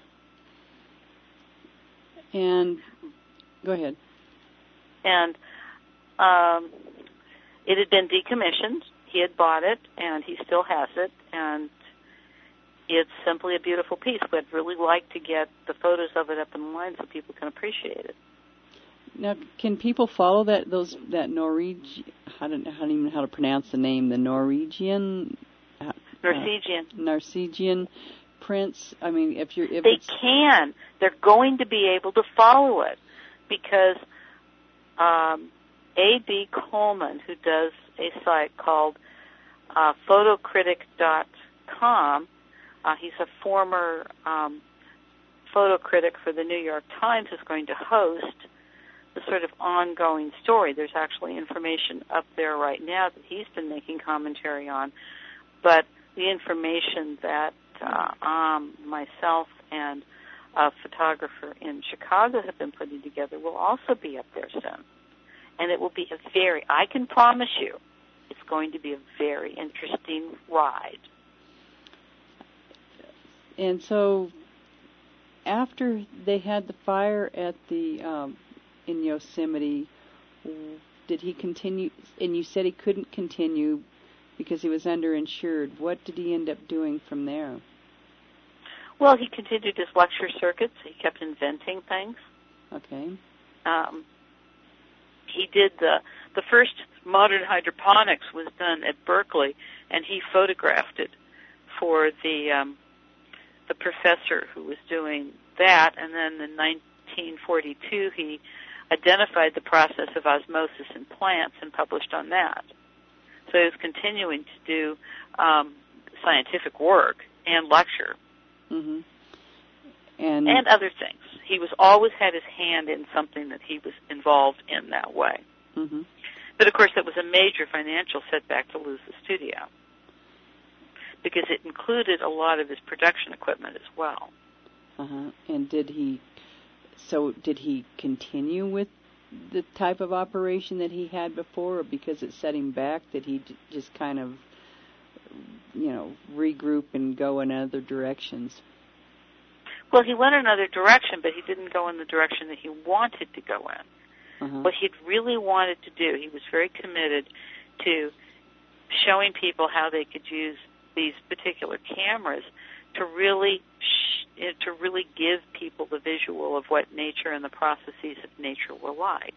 And go ahead.
And um, it had been decommissioned. He had bought it, and he still has it, and it's simply a beautiful piece. But I'd really like to get the photos of it up online so people can appreciate it.
Now, can people follow that those that Norwegian? I don't know how to even how to pronounce the name. The Norwegian, uh,
Norwegian,
uh, Norwegian prints. I mean, if you're if
they
it's,
can, they're going to be able to follow it because um, A B Coleman, who does a site called uh, photocritic dot com, uh, he's a former um, photo critic for the New York Times, is going to host the sort of ongoing story. There's actually information up there right now that he's been making commentary on, but the information that uh, um, myself and a photographer in Chicago have been putting together will also be up there soon. And it will be a very, I can promise you, it's going to be a very interesting ride.
And so after they had the fire at the um, in Yosemite, did he continue? And you said he couldn't continue because he was underinsured. What did he end up doing from there?
Well, he continued his lecture circuits. He kept inventing things.
Okay.
Um, he did the the first modern hydroponics was done at Berkeley, and he photographed it for the um, the professor who was doing that. And then in nineteen forty-two, he identified the process of osmosis in plants and published on that. So he was continuing to do um, scientific work and lecture.
Mm-hmm. And,
and other things. He was always had his hand in something that he was involved in that way.
Mm-hmm.
But, of course, it was a major financial setback to lose the studio because it included a lot of his production equipment as well.
Uh-huh. And did he, so did he continue with the type of operation that he had before, or because it set him back, did he just kind of, you know, regroup and go in other directions?
Well, he went in another direction, but he didn't go in the direction that he wanted to go in.
Uh-huh.
What he'd really wanted to do, he was very committed to showing people how they could use these particular cameras to really sh- to really give people the visual of what nature and the processes of nature were like.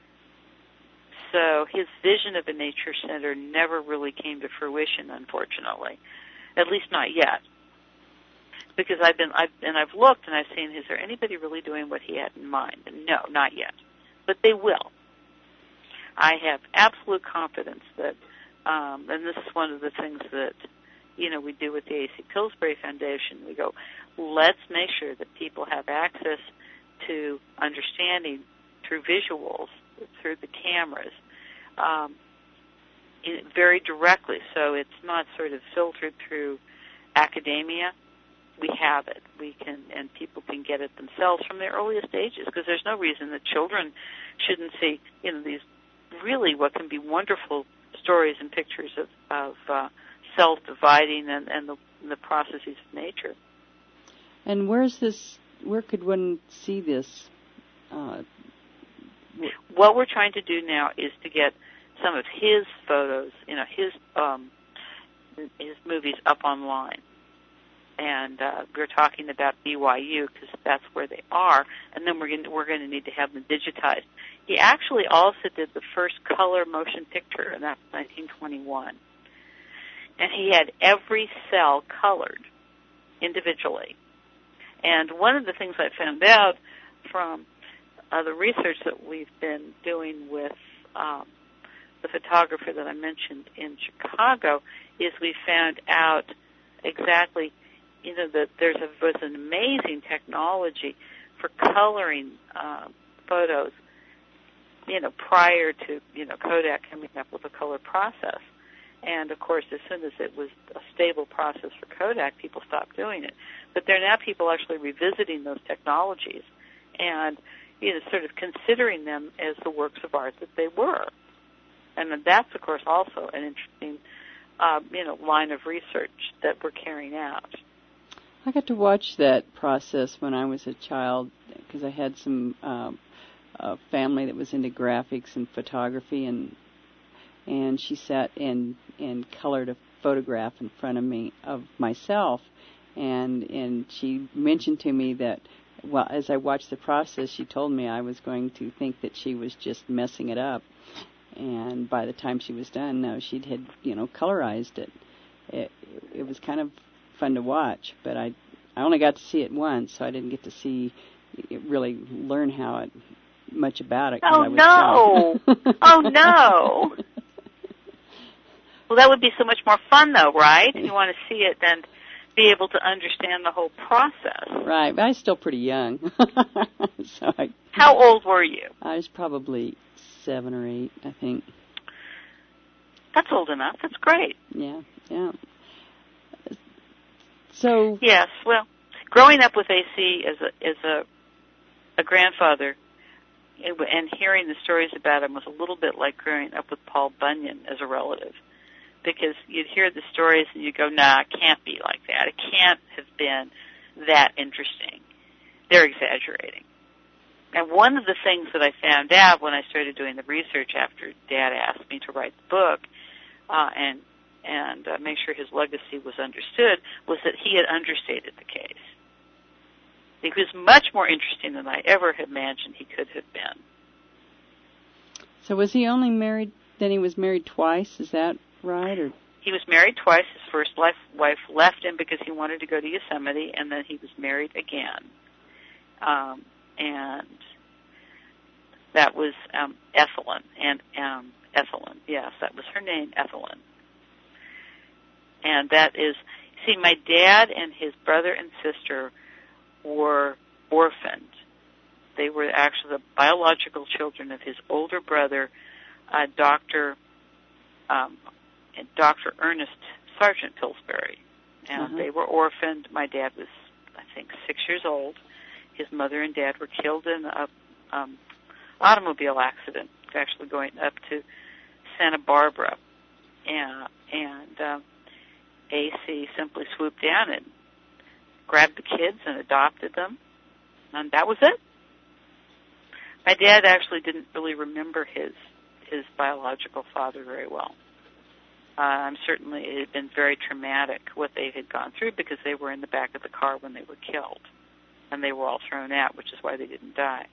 So his vision of a nature center never really came to fruition, unfortunately, at least not yet. Because I've been, I've and I've looked and I've seen, is there anybody really doing what he had in mind? And no, not yet. But they will. I have absolute confidence that, um, and this is one of the things that, you know, we do with the A C Pillsbury Foundation. We go, let's make sure that people have access to understanding through visuals, through the cameras, um, in, very directly. So it's not sort of filtered through academia. We have it. We can, and people can get it themselves from their earliest ages, because there's no reason that children shouldn't see, you know, these really what can be wonderful stories and pictures of, of uh, cells dividing and, and the, the processes of nature.
And where's this? Where could one see this? Uh,
what we're trying to do now is to get some of his photos, you know, his um, his movies up online. And uh, we're talking about B Y U because that's where they are, and then we're going to, we're going to need to have them digitized. He actually also did the first color motion picture, and that was nineteen twenty-one. And he had every cell colored individually. And one of the things I found out from uh, the research that we've been doing with um, the photographer that I mentioned in Chicago is we found out exactly, you know, that there's a, was an amazing technology for coloring uh, photos, you know, prior to, you know, Kodak coming up with a color process. And, of course, as soon as it was a stable process for Kodak, people stopped doing it. But there are now people actually revisiting those technologies and, you know, sort of considering them as the works of art that they were. And that's, of course, also an interesting, uh, you know, line of research that we're carrying out.
I got to watch that process when I was a child because I had some um, a family that was into graphics and photography, and and she sat and and colored a photograph in front of me of myself, and and she mentioned to me that, well, as I watched the process, she told me I was going to think that she was just messing it up, and by the time she was done, no, she had, you know, colorized it. It it was kind of fun to watch, but I I only got to see it once, so I didn't get to see really learn how it much about it.
Oh
I was
no! Oh no! Well, that would be so much more fun, though, right? If you want to see it, then be able to understand the whole process.
Right, but I was still pretty young. so I,
How old were you?
I was probably seven or eight, I think.
That's old enough. That's great.
Yeah, yeah. So
yes, well, growing up with A C as a as a, a grandfather, it, and hearing the stories about him was a little bit like growing up with Paul Bunyan as a relative, because you'd hear the stories and you'd go, "Nah, it can't be like that. It can't have been that interesting. They're exaggerating." And one of the things that I found out when I started doing the research after Dad asked me to write the book, uh, and and uh, make sure his legacy was understood, was that he had understated the case. He was much more interesting than I ever had imagined he could have been.
So was he only married, then he was married twice, is that right? Or
he was married twice. His first life, wife left him because he wanted to go to Yosemite, and then he was married again. Um, and that was um, Ethelyn. And um, Ethelyn, yes, that was her name, Ethelyn. And that is, see, my dad and his brother and sister were orphaned. They were actually the biological children of his older brother, uh, Doctor Um, Doctor Ernest Sargent Pillsbury. And
uh-huh.
they were orphaned. My dad was, I think, six years old. His mother and dad were killed in a um, automobile accident, actually going up to Santa Barbara. And, and uh, A C simply swooped down and grabbed the kids and adopted them, and that was it. My dad actually didn't really remember his his biological father very well. Uh, I'm certainly it had been very traumatic what they had gone through because they were in the back of the car when they were killed, and they were all thrown out, which is why they didn't die.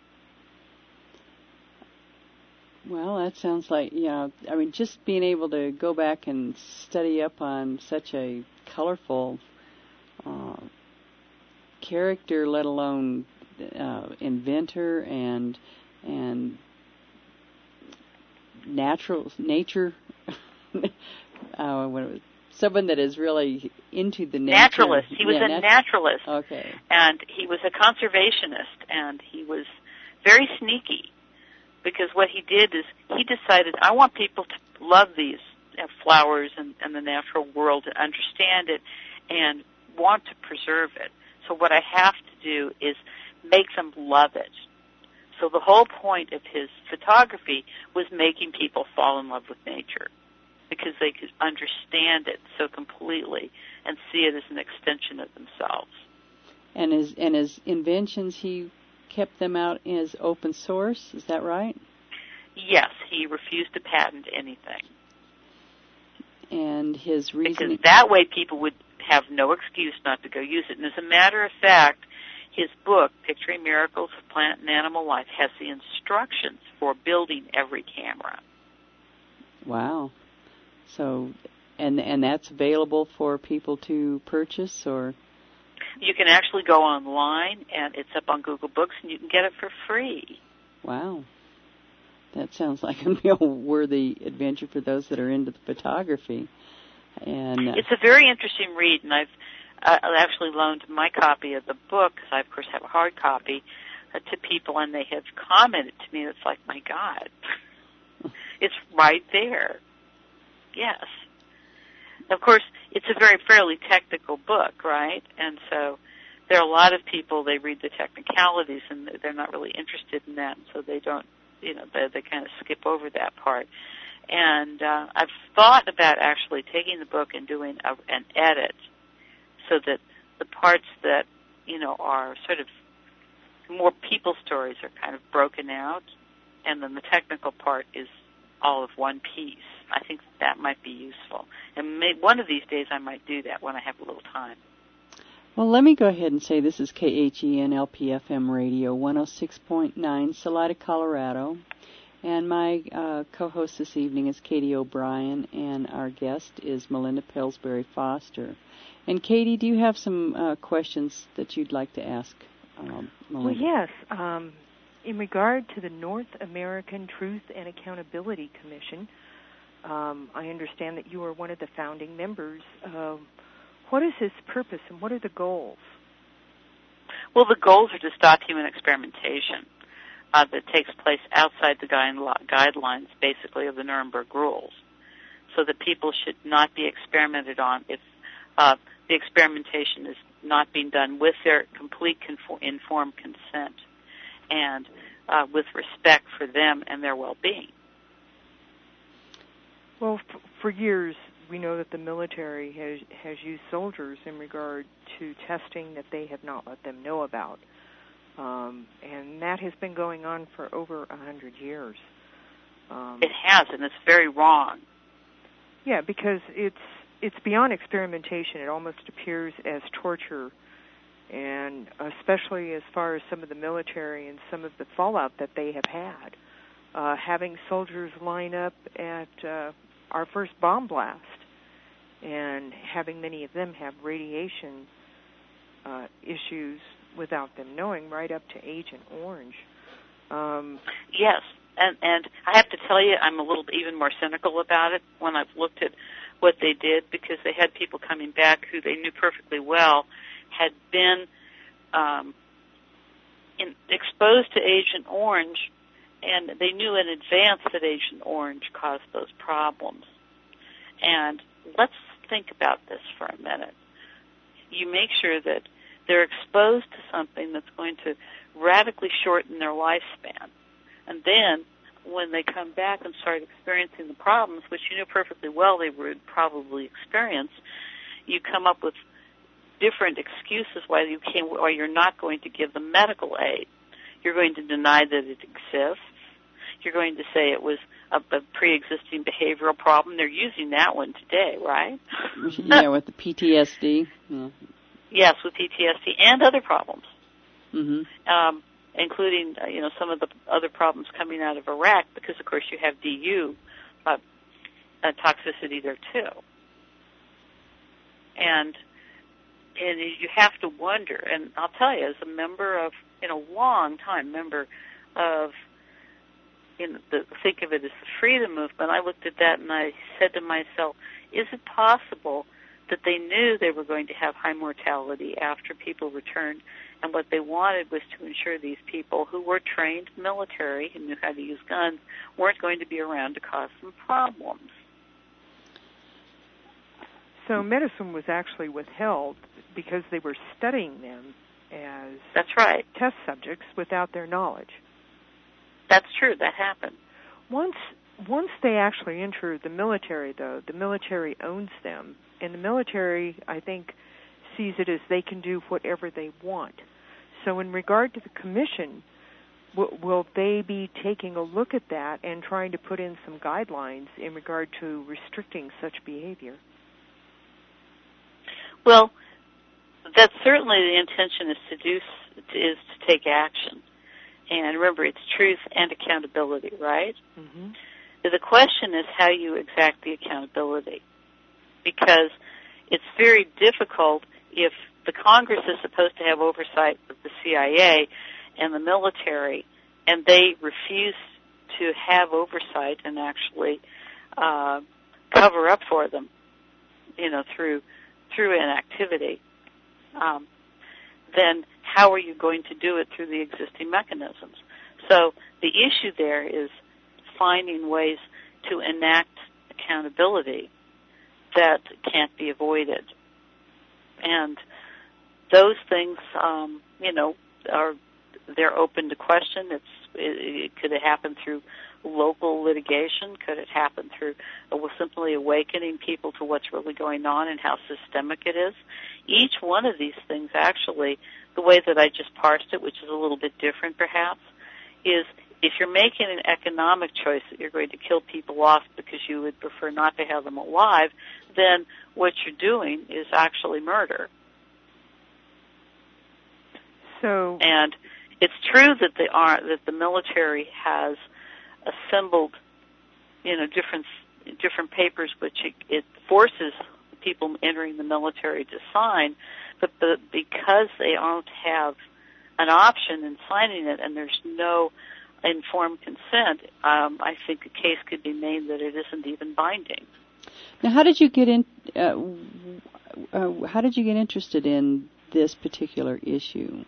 Well, that sounds like, you know, I mean, just being able to go back and study up on such a colorful uh, character, let alone uh, inventor and and natural nature, uh, what it was, someone that is really into the nature.
Naturalist. He was
yeah,
a
nat-
naturalist.
Okay.
And he was a conservationist, and he was very sneaky. Because what he did is he decided, I want people to love these uh, flowers and, and the natural world and understand it and want to preserve it. So what I have to do is make them love it. So the whole point of his photography was making people fall in love with nature. because they could understand it so completely and see it as an extension of themselves.
And his and his inventions, he kept them out as open source. Is that right?
Yes, he refused to patent anything.
And his reason,
because that way people would have no excuse not to go use it. And as a matter of fact, his book, Picturing Miracles of Plant and Animal Life, has the instructions for building every camera.
Wow. So, and and that's available for people to purchase, or?
You can actually go online, and it's up on Google Books, and you can get it for free.
Wow. That sounds like a real worthy adventure for those that are into the photography. And uh,
it's a very interesting read, and I've uh, actually loaned my copy of the book, because I, of course, have a hard copy, uh, to people, and they have commented to me, it's like, my God, it's right there. Yes. Of course, it's a very fairly technical book, right? And so there are a lot of people, they read the technicalities, and they're not really interested in that, and so they don't, you know, they, they kind of skip over that part. And uh, I've thought about actually taking the book and doing a, an edit so that the parts that, you know, are sort of more people stories are kind of broken out, and then the technical part is all of one piece. I think that might be useful. And maybe one of these days I might do that when I have a little time.
Well, let me go ahead and say this is K H E N L P F M Radio, one oh six point nine, Salida, Colorado. And my uh, co-host this evening is Katie O'Brien, and our guest is Melinda Pillsbury Foster. And Katie, do you have some uh, questions that you'd like to ask um, Melinda?
Well, yes. Um, in regard to the North American Truth and Accountability Commission, um, I understand that you are one of the founding members. Um, what is its purpose, and what are the goals?
Well, the goals are to stop human experimentation uh, that takes place outside the guidelines, basically, of the Nuremberg rules, so that people should not be experimented on if uh, the experimentation is not being done with their complete conform- informed consent and uh, with respect for them and their well-being.
Well, f- for years, we know that the military has, has used soldiers in regard to testing that they have not let them know about. Um, and that has been going on for over a hundred years. Um,
it has, and it's very wrong.
Yeah, because it's it's beyond experimentation. It almost appears as torture, and especially as far as some of the military and some of the fallout that they have had. Uh, having soldiers line up at uh, our first bomb blast, and having many of them have radiation uh, issues without them knowing, right up to Agent Orange. Um,
yes, and and I have to tell you, I'm a little even more cynical about it when I've looked at what they did, because they had people coming back who they knew perfectly well had been um, in, exposed to Agent Orange, and they knew in advance that Agent Orange caused those problems. And let's think about this for a minute. You make sure that they're exposed to something that's going to radically shorten their lifespan. And then when they come back and start experiencing the problems, which you know perfectly well they would probably experience, you come up with different excuses why you can't, why you're not going to give them medical aid. You're going to deny that it exists. You're going to say it was a, a pre-existing behavioral problem. They're using that one today, right?
Yeah, with the P T S D. Yeah.
Yes, with P T S D and other problems,
mm-hmm.
um, including uh, you know some of the other problems coming out of Iraq, because of course you have D U uh, uh, toxicity there too, and and you have to wonder. And I'll tell you, as a member of, in a long time member of, you know, the, think of it as the freedom movement, I looked at that and I said to myself, is it possible that they knew they were going to have high mortality after people returned, and what they wanted was to ensure these people who were trained military and knew how to use guns weren't going to be around to cause them problems?
So medicine was actually withheld because they were studying them as
That's right.
test subjects without their knowledge.
That's true. That happened.
Once once they actually enter the military, though, the military owns them. And the military, I think, sees it as they can do whatever they want. So in regard to the commission, w- will they be taking a look at that and trying to put in some guidelines in regard to restricting such behavior?
Well, that's certainly the intention is to do is to take action. And remember, it's truth and accountability, right?
Mm-hmm.
The question is how you exact the accountability, because it's very difficult if the Congress is supposed to have oversight of the C I A and the military, and they refuse to have oversight and actually uh, cover up for them, you know, through through inactivity. Um, then how are you going to do it through the existing mechanisms? So the issue there is finding ways to enact accountability that can't be avoided. And those things, um, you know, are they're open to question. It's it, it, could it happen through local litigation? Could it happen through uh, simply awakening people to what's really going on and how systemic it is? Each one of these things, actually, the way that I just parsed it, which is a little bit different perhaps, is if you're making an economic choice that you're going to kill people off because you would prefer not to have them alive, then what you're doing is actually murder.
So,
and it's true that they are that the military has assembled, you know, different different papers which it, it forces people entering the military to sign, but the, because they don't have an option in signing it, and there's no informed consent, um, I think a case could be made that it isn't even binding.
Now, how did you get in? Uh, uh, how did you get interested in this particular issue?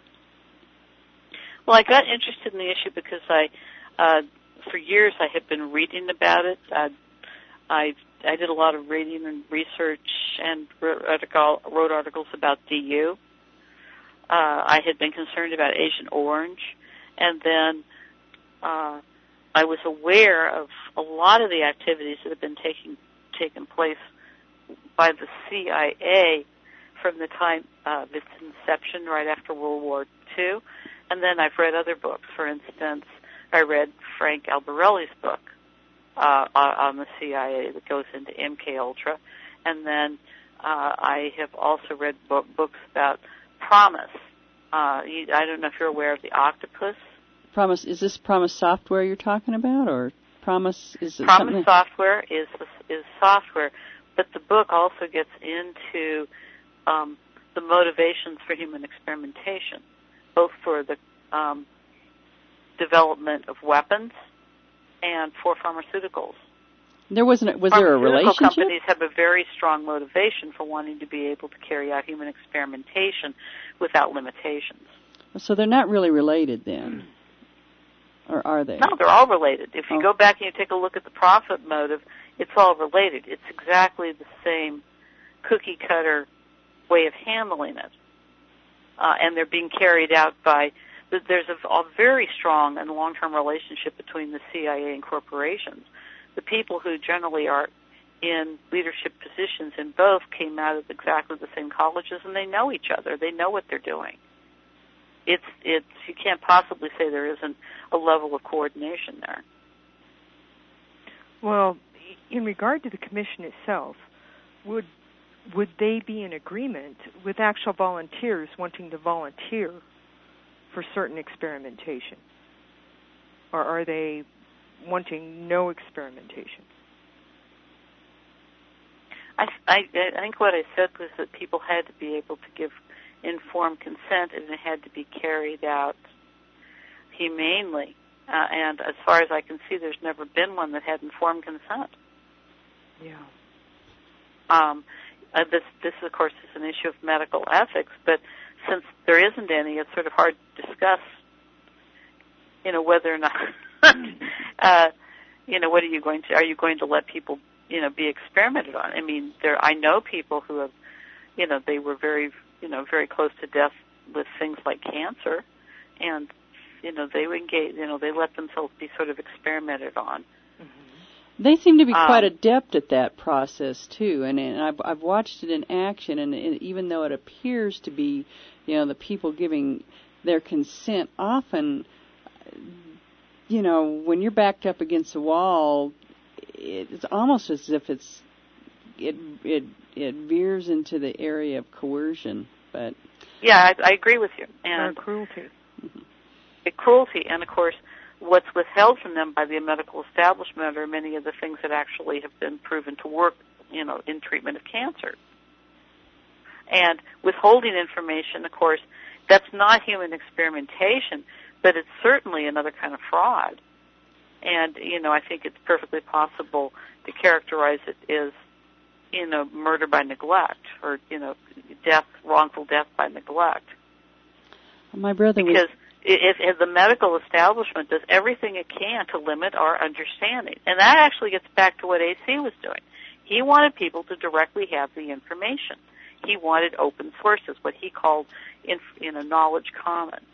Well, I got interested in the issue because I, uh, for years, I had been reading about it. Uh, I I did a lot of reading and research and wrote, article, wrote articles about D U. Uh, I had been concerned about Agent Orange, and then uh, I was aware of a lot of the activities that have been taking taken place by the C I A from the time of its inception, right after World War Two. And then I've read other books. For instance, I read Frank Albarelli's book uh, on the C I A that goes into M K Ultra. And then uh, I have also read book, books about Promise. Uh, you, I don't know if you're aware of the octopus.
Promise, is this Promise software you're talking about, or Promise is it
Promise
something?
software is is software, but the book also gets into um, the motivations for human experimentation, both for the um, development of weapons and for pharmaceuticals.
There wasn't. Was there a relationship?
Pharmaceutical companies have a very strong motivation for wanting to be able to carry out human experimentation without limitations.
So they're not really related then, or are they?
No, they're all related. If you
oh.
go back and you take a look at the profit motive, it's all related. It's exactly the same cookie-cutter way of handling it. Uh, and they're being carried out by, there's a, a very strong and long-term relationship between the C I A and corporations. The people who generally are in leadership positions in both came out of exactly the same colleges, and they know each other. They know what they're doing. It's, it's, you can't possibly say there isn't a level of coordination there.
Well, in regard to the commission itself, would would they be in agreement with actual volunteers wanting to volunteer for certain experimentation? Or are they wanting no experimentation?
I, I, I think what I said was that people had to be able to give informed consent, and it had to be carried out humanely. Uh, and as far as I can see, there's never been one that had informed consent.
Yeah.
Um, uh, this, this, of course, is an issue of medical ethics, but since there isn't any, it's sort of hard to discuss, you know, whether or not, uh, you know, what are you going to, are you going to let people, you know, be experimented on? I mean, there, I know people who have, you know, they were very, you know, very close to death with things like cancer, and, you know, they engage, you know, they let themselves be sort of experimented on.
Mm-hmm.
They seem to be
um,
quite adept at that process too, and, and I've I've watched it in action, and, and even though it appears to be, you know, the people giving their consent, often, you know, when you're backed up against a wall, it's almost as if it's it it it veers into the area of coercion. But
yeah, I, I agree with you. And
or cruelty.
Mm-hmm. Cruelty, and of course, what's withheld from them by the medical establishment are many of the things that actually have been proven to work, you know, in treatment of cancer. And withholding information, of course, that's not human experimentation, but it's certainly another kind of fraud. And, you know, I think it's perfectly possible to characterize it as, you know, murder by neglect, or, you know, death, wrongful death by neglect.
My brother was...
Because If, if the medical establishment does everything it can to limit our understanding. And that actually gets back to what A C was doing. He wanted people to directly have the information. He wanted open sources, what he called in, you know, knowledge commons.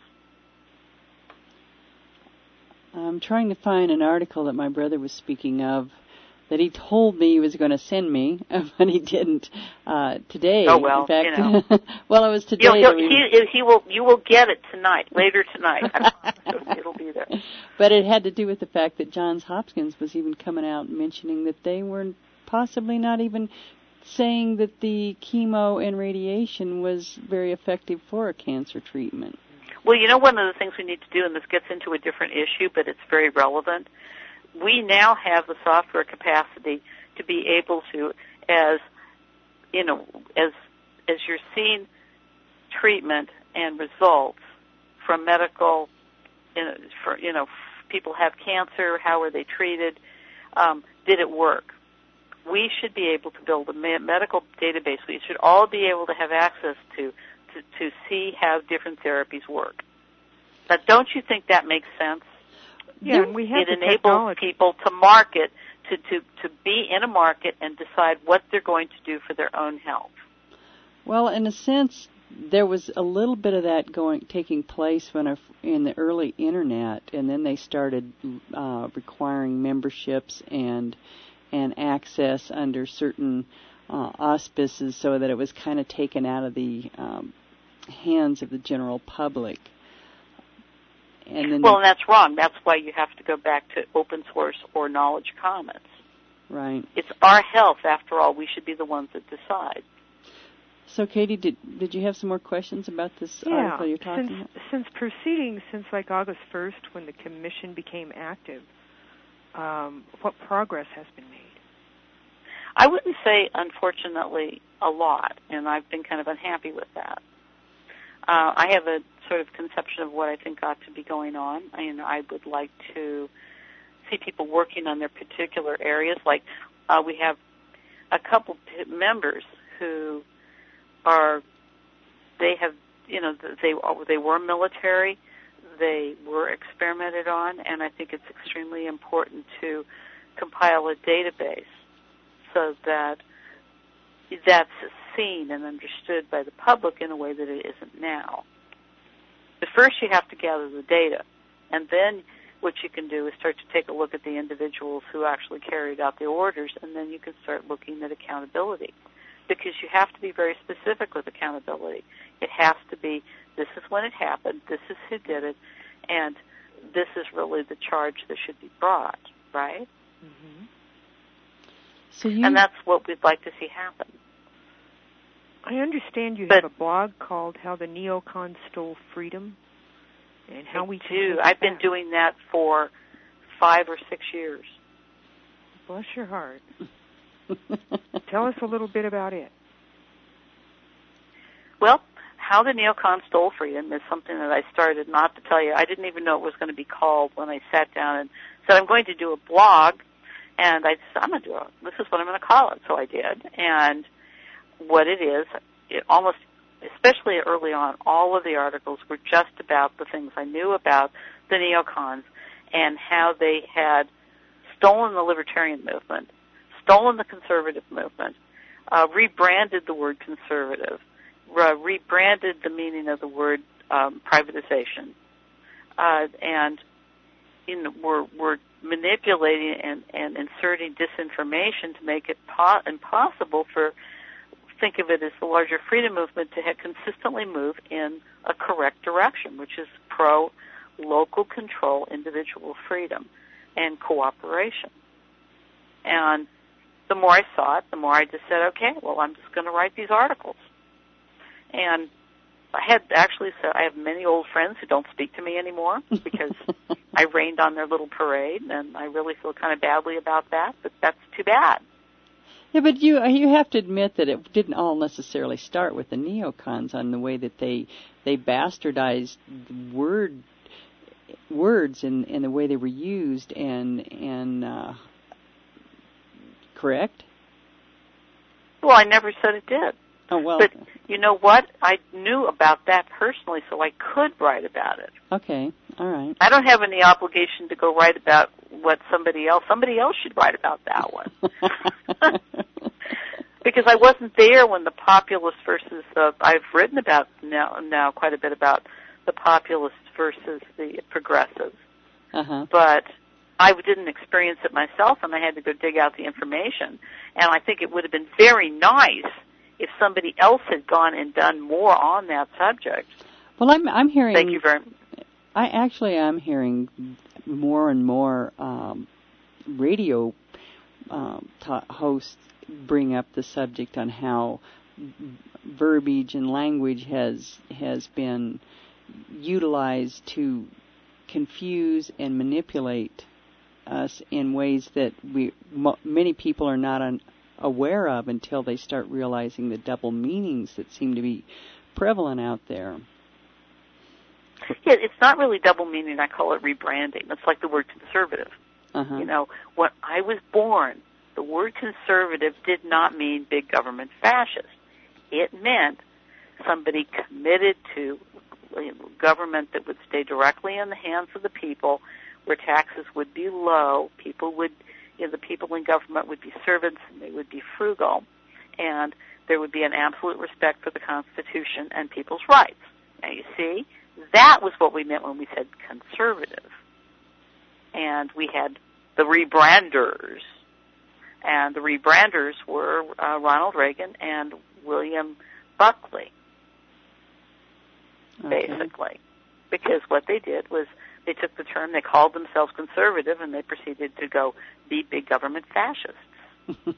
I'm trying to find an article that my brother was speaking of that he told me he was going to send me, but he didn't uh, today.
Oh well,
in fact,
you know.
well, it was today.
He'll, he'll,
we...
he, he will. You will get it tonight, later tonight. It'll be there.
But it had to do with the fact that Johns Hopkins was even coming out mentioning that they were possibly not even saying that the chemo and radiation was very effective for a cancer treatment.
Well, you know, one of the things we need to do, and this gets into a different issue, but it's very relevant. We now have the software capacity to be able to, as you know, as as you're seeing treatment and results from medical, you know, for you know, people have cancer. How are they treated? Um, did it work? We should be able to build a medical database. We should all be able to have access to to, to see how different therapies work. Now, don't you think that makes sense?
Yeah, and we have
it
the
enables
technology.
people to market, to, to, to be in a market and decide what they're going to do for their own health.
Well, in a sense, there was a little bit of that going taking place when I, in the early Internet, and then they started uh, requiring memberships and and access under certain uh, auspices, so that it was kind of taken out of the um, hands of the general public. And then
well, and that's wrong. That's why you have to go back to open source or knowledge commons.
Right.
It's our health, after all. We should be the ones that decide.
So, Katie, did did you have some more questions about this
yeah,
article you're talking
since,
about?
Since proceeding since like August first, when the commission became active, um, what progress has been made?
I wouldn't say, unfortunately, a lot, and I've been kind of unhappy with that. Uh, I have a sort of conception of what I think ought to be going on. I, you know, I would like to see people working on their particular areas. Like uh, we have a couple p- members who are, they have, you know, they they were military, they were experimented on, and I think it's extremely important to compile a database so that that's seen and understood by the public in a way that it isn't now. But first you have to gather the data, and then what you can do is start to take a look at the individuals who actually carried out the orders, and then you can start looking at accountability. Because you have to be very specific with accountability. It has to be, this is when it happened, this is who did it, and this is really the charge that should be brought, right?
Mm-hmm.
So you...
And that's what we'd like to see happen.
I understand you
but,
have a blog called How the Neocons Stole Freedom, and how
I
we can
do.
take
I've
it
been
back.
doing that for five or six years.
Bless your heart. Tell us a little bit about it.
Well, How the Neocons Stole Freedom is something that I started, not to tell you, I didn't even know it was going to be called when I sat down and said, I'm going to do a blog, and I said, I'm going to do it. This is what I'm going to call it. So I did. And what it is, it almost, especially early on, all of the articles were just about the things I knew about the neocons and how they had stolen the libertarian movement, stolen the conservative movement, uh, rebranded the word conservative, uh, rebranded the meaning of the word um, privatization, uh, and you know, were were manipulating and, and inserting disinformation to make it po- impossible for, think of it as the larger freedom movement, to have consistently move in a correct direction, which is pro local control, individual freedom, and cooperation. And the more I saw it, the more I just said, okay, well, I'm just going to write these articles. And I had actually, so I have many old friends who don't speak to me anymore because I rained on their little parade, and I really feel kind of badly about that, but that's too bad.
Yeah, but you you have to admit that it didn't all necessarily start with the neocons on the way that they they bastardized word words and, and the way they were used and and uh, correct?
Well, I never said it did.
Oh, well.
But you know what? I knew about that personally, so I could write about it.
Okay, all right.
I don't have any obligation to go write about what somebody else, somebody else should write about that one. Because I wasn't there when the populists versus the, I've written about now, now quite a bit about the populists versus the progressives.
Uh-huh.
But I didn't experience it myself, and I had to go dig out the information. And I think it would have been very nice if somebody else had gone and done more on that subject.
Well, I'm I'm hearing.
Thank you very much.
I actually am hearing more and more um, radio um, ta- hosts bring up the subject on how verbiage and language has has been utilized to confuse and manipulate us in ways that we m- many people are not un- aware of until they start realizing the double meanings that seem to be prevalent out there.
Yeah, it's not really double meaning. I call it rebranding. It's like the word conservative.
Uh-huh.
You know, when I was born, the word conservative did not mean big government fascist. It meant somebody committed to government that would stay directly in the hands of the people, where taxes would be low, people would, you know, the people in government would be servants, and they would be frugal, and there would be an absolute respect for the Constitution and people's rights. Now, you see, that was what we meant when we said conservative. And we had the rebranders, and the rebranders were uh, Ronald Reagan and William Buckley,
okay.
basically. Because what they did was they took the term, they called themselves conservative, and they proceeded to go be big government fascists.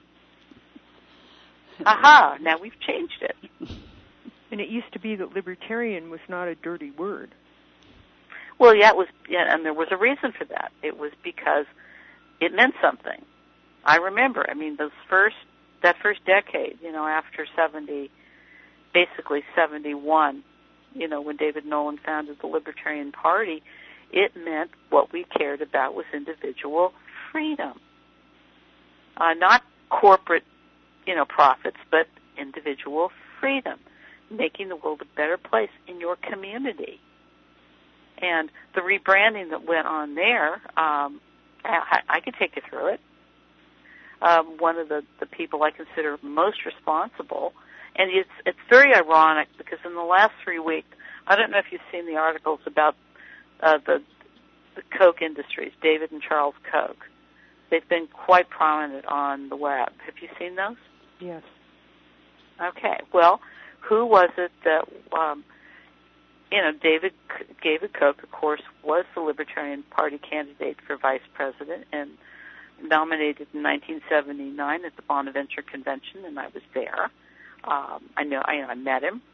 Aha, now we've changed it.
And it used to be that libertarian was not a dirty word.
Well, yeah, it was, yeah, and there was a reason for that. It was because it meant something. I remember, I mean, those first, that first decade, you know, after seventy, basically seventy-one, you know, when David Nolan founded the Libertarian Party, it meant what we cared about was individual freedom. Uh, not corporate, you know, profits, but individual freedom, making the world a better place in your community. And the rebranding that went on there, um, I, I could take you through it. Um, one of the, the people I consider most responsible, and it's it's very ironic because in the last three weeks, I don't know if you've seen the articles about uh, the the Koch industries, David and Charles Koch. They've been quite prominent on the web. Have you seen those?
Yes.
Okay. Well, who was it that, um, you know, David David Koch, of course, was the Libertarian Party candidate for vice president and nominated in nineteen seventy-nine at the Bonaventure Convention, and I was there. Um, I know I, I met him,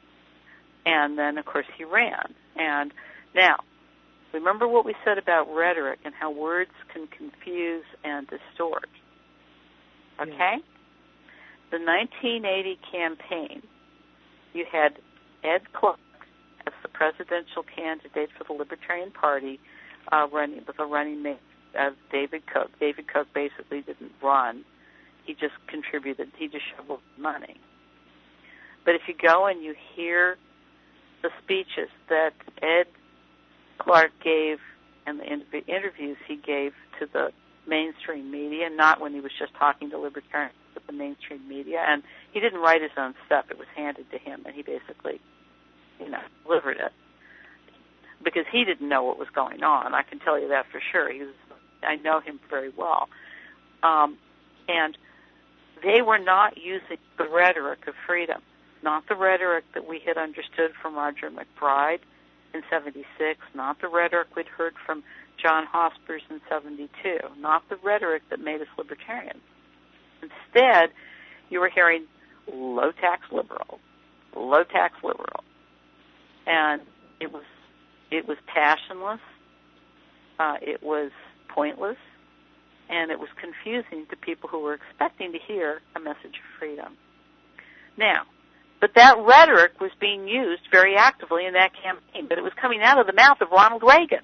and then of course he ran. And now, remember what we said about rhetoric and how words can confuse and distort. Okay? Yeah. The nineteen eighty campaign, you had Ed Clark as the presidential candidate for the Libertarian Party, uh, running with a running mate of David Koch. David Koch basically didn't run. He just contributed. He just shoveled money. But if you go and you hear the speeches that Ed Clark gave and the interviews he gave to the mainstream media, not when he was just talking to libertarians, but the mainstream media, and he didn't write his own stuff. It was handed to him, and he basically, you know, delivered it. because he didn't know what was going on. I can tell you that for sure. He was, I know him very well. Um, and they were not using the rhetoric of freedom, not the rhetoric that we had understood from Roger McBride in seventy-six, not the rhetoric we'd heard from John Hospers in seventy-two, not the rhetoric that made us libertarians. Instead, you were hearing low-tax liberal, low-tax liberal. And it was it was passionless, uh, it was pointless, and it was confusing to people who were expecting to hear a message of freedom. Now, but that rhetoric was being used very actively in that campaign, but it was coming out of the mouth of Ronald Reagan.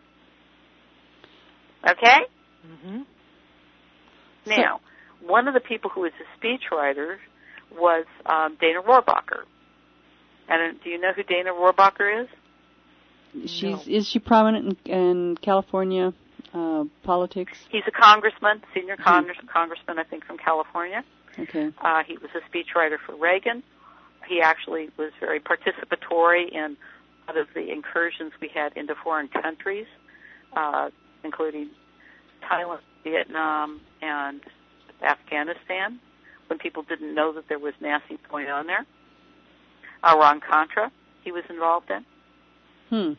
Okay?
Mm-hmm.
Now, one of the people who was a speechwriter was um, Dana Rohrabacher. And uh, do you know who Dana Rohrabacher is?
She's
No.
Is she prominent in, in California uh, politics?
He's a congressman, senior
Hmm.
congress, congressman, I think, from California.
Okay.
Uh, he was a speechwriter for Reagan. He actually was very participatory in a lot of the incursions we had into foreign countries, uh, including Thailand, Vietnam, and Afghanistan, when people didn't know that there was nasty going on there. Iran-Contra, he was involved in.
Hmm.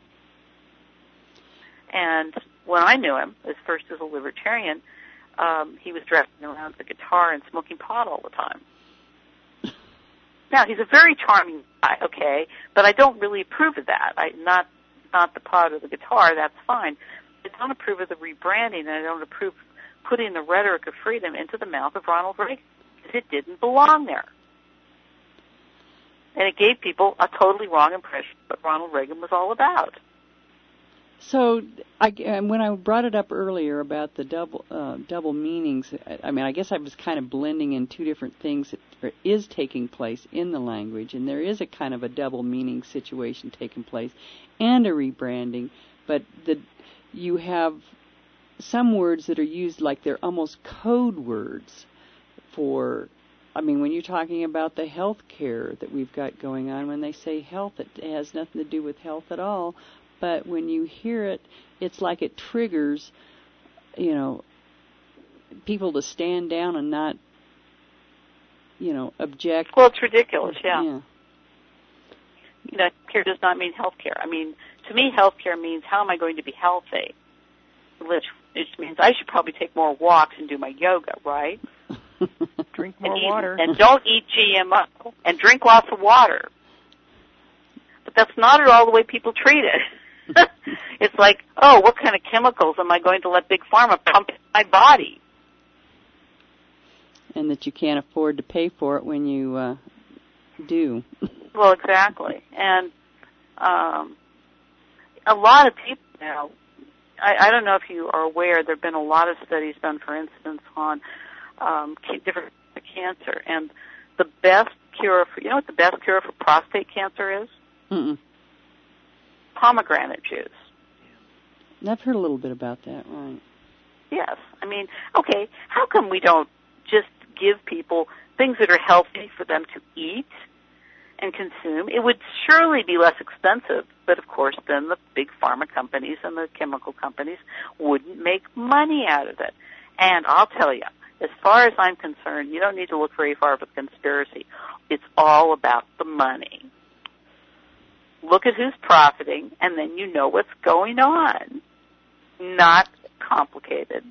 And when I knew him, as first as a libertarian, um, he was driving around with a guitar and smoking pot all the time. Now, he's a very charming guy, okay, but I don't really approve of that. I not not the pot or the guitar, that's fine. I don't approve of the rebranding, and I don't approve of putting the rhetoric of freedom into the mouth of Ronald Reagan, because it didn't belong there. And it gave people a totally wrong impression of what Ronald Reagan was all about.
So, I, and when I brought it up earlier about the double uh, double meanings, I mean, I guess I was kind of blending in two different things that is taking place in the language, and there is a kind of a double meaning situation taking place, and a rebranding. But the you have some words that are used like they're almost code words for. I mean, when you're talking about the health care that we've got going on, when they say health, it has nothing to do with health at all. But when you hear it, it's like it triggers, you know, people to stand down and not, you know, object.
Well, it's ridiculous, yeah.
yeah.
You know, care does not mean health care. I mean, to me, health care means how am I going to be healthy? Which, which means I should probably take more walks and do my yoga, right?
Drink more
and eat,
water.
And don't eat G M O. And drink lots of water. But that's not at all the way people treat it. It's like, oh, what kind of chemicals am I going to let Big Pharma pump in my body?
And that you can't afford to pay for it when you uh, do.
Well, exactly. And um, a lot of people now, I, I don't know if you are aware, there have been a lot of studies done, for instance, on um, different cancer. And the best cure for, you know what the best cure for prostate cancer is?
Mm-mm.
Pomegranate juice.
I've heard a little bit about that, right?
Yes. I mean, okay, how come we don't just give people things that are healthy for them to eat and consume? It would surely be less expensive, but of course then the big pharma companies and the chemical companies wouldn't make money out of it. And I'll tell you, as far as I'm concerned, you don't need to look very far for the conspiracy. It's all about the money. Look at who's profiting, and then you know what's going on. Not complicated.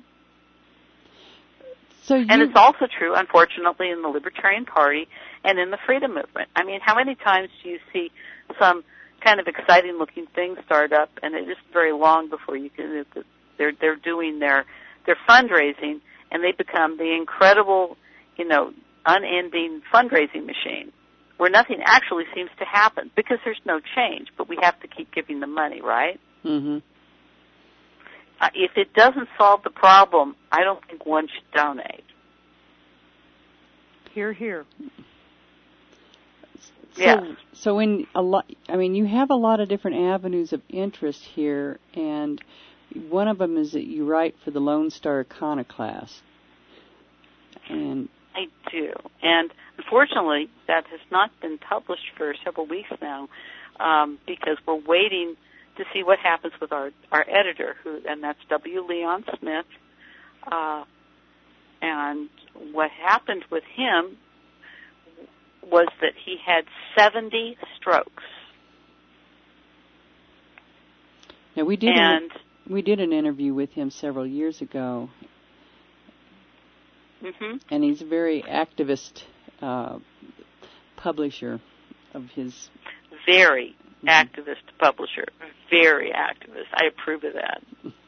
So you...
And it's also true, unfortunately, in the Libertarian Party and in the freedom movement. I mean, how many times do you see some kind of exciting-looking thing start up, and it isn't very long before you can, they're they're doing their their fundraising, and they become the incredible, you know, unending fundraising machine, where nothing actually seems to happen because there's no change, but we have to keep giving them money, right?
Mm-hmm.
Uh, if it doesn't solve the problem, I don't think one should donate.
Hear, hear.
So,
yes.
So in a lot, I mean, you have a lot of different avenues of interest here, and one of them is that you write for the Lone Star Iconoclast. And
I do. And unfortunately, that has not been published for several weeks now um, because we're waiting to see what happens with our, our editor, who, and that's W. Leon Smith. Uh, and what happened with him was that he had seventy strokes.
Now we did
and,
an, we did an interview with him several years ago,
mm-hmm.
and he's a very activist uh, publisher of his.
Very mm-hmm. activist publisher, very activist. I approve of that.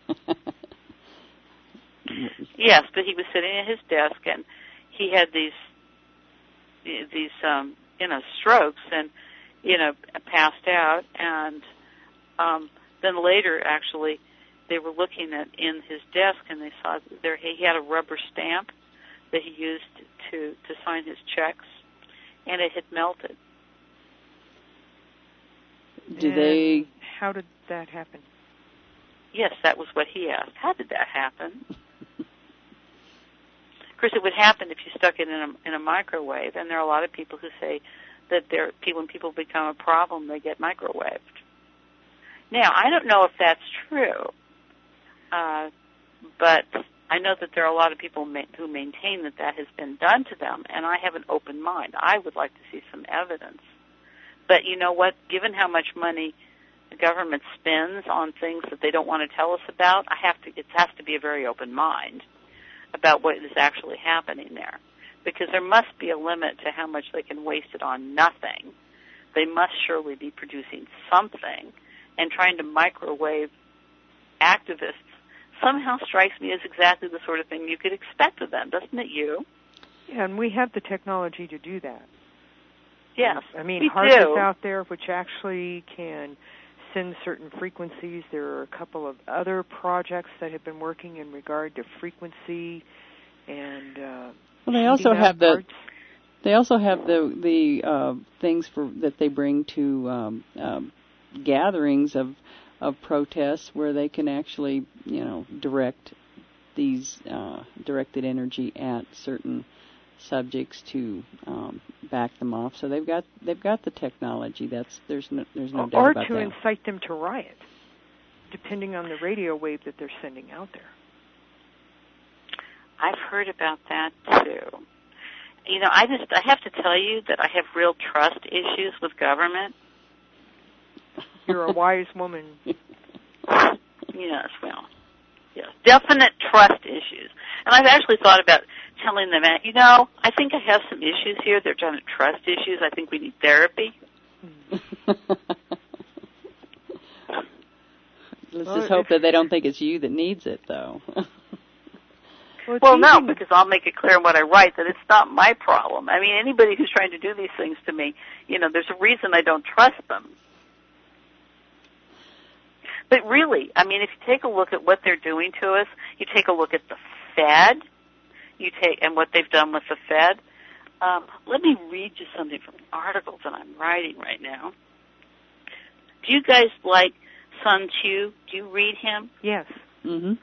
Yes, but he was sitting at his desk, and he had these these um, you know strokes, and you know passed out, and um, then later actually they were looking at in his desk, and they saw that there he had a rubber stamp that he used to to sign his checks, and it had melted.
Do
and
they?
How did that happen?
Yes, that was what he asked. How did that happen? Of course, it would happen if you stuck it in a, in a microwave, and there are a lot of people who say that they're, when people become a problem, they get microwaved. Now, I don't know if that's true, uh, but I know that there are a lot of people ma- who maintain that that has been done to them, and I have an open mind. I would like to see some evidence. But you know what? Given how much money the government spends on things that they don't want to tell us about, I have to. It has to be a very open mind about what is actually happening there, because there must be a limit to how much they can waste it on nothing. They must surely be producing something, and trying to microwave activists somehow strikes me as exactly the sort of thing you could expect of them, doesn't it, you?
Yeah, and we have the technology to do that.
Yes,
I mean,
we
HAARP is
do.
out there, which actually can send certain frequencies. There are a couple of other projects that have been working in regard to frequency and uh,
well, they also have the
parts.
they also have the the uh, things for that they bring to um, um, gatherings of of protests where they can actually you know direct these uh, directed energy at certain subjects to um, back them off. So they've got they've got the technology. That's there's no there's no doubt
or
about
to
that.
incite them to riot, depending on the radio wave that they're sending out there.
I've heard about that too. You know, I just I have to tell you that I have real trust issues with government.
You're a wise woman.
Yes, well, yes, definite trust issues. And I've actually thought about telling them, you know, I think I have some issues here. They're trying to trust issues. I think we need therapy.
Let's well, just hope that they don't think it's you that needs it, though.
Well, well no, because I'll make it clear in what I write that it's not my problem. I mean, anybody who's trying to do these things to me, you know, there's a reason I don't trust them. But really, I mean, if you take a look at what they're doing to us, you take a look at the Fed, you take and what they've done with the Fed. Um, let me read you something from the article that I'm writing right now. Do you guys like Sun Tzu? Do you read him?
Yes.
Mm-hmm.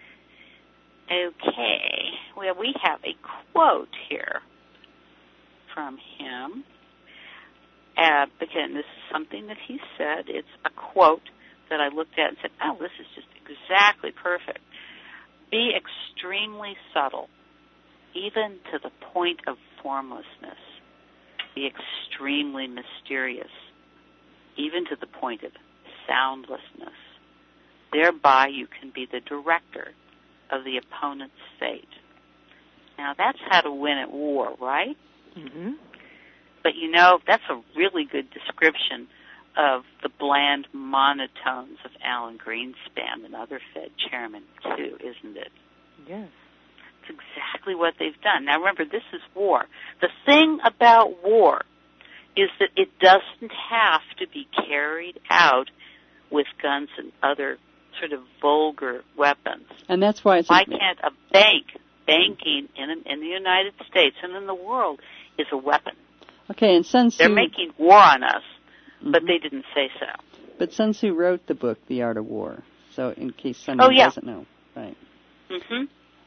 Okay. Well, we have a quote here from him. Uh, again, this is something that he said. It's a quote that I looked at and said, oh, this is just exactly perfect. Be extremely subtle, even to the point of formlessness. Be extremely mysterious, even to the point of soundlessness. Thereby you can be the director of the opponent's fate. Now, that's how to win at war, right?
Mm-hmm.
But, you know, that's a really good description of the bland monotones of Alan Greenspan and other Fed chairmen, too, isn't it?
Yes.
It's exactly what they've done. Now, remember, this is war. The thing about war is that it doesn't have to be carried out with guns and other sort of vulgar weapons.
And that's why it's...
Why can't a bank, banking in, in the United States and in the world, is a weapon?
Okay, and Sun Tzu...
They're making war on us,
mm-hmm.
but they didn't say so.
But Sun Tzu wrote the book, The Art of War, so in case someone
oh, yeah.
doesn't know. Right.
Mm-hmm.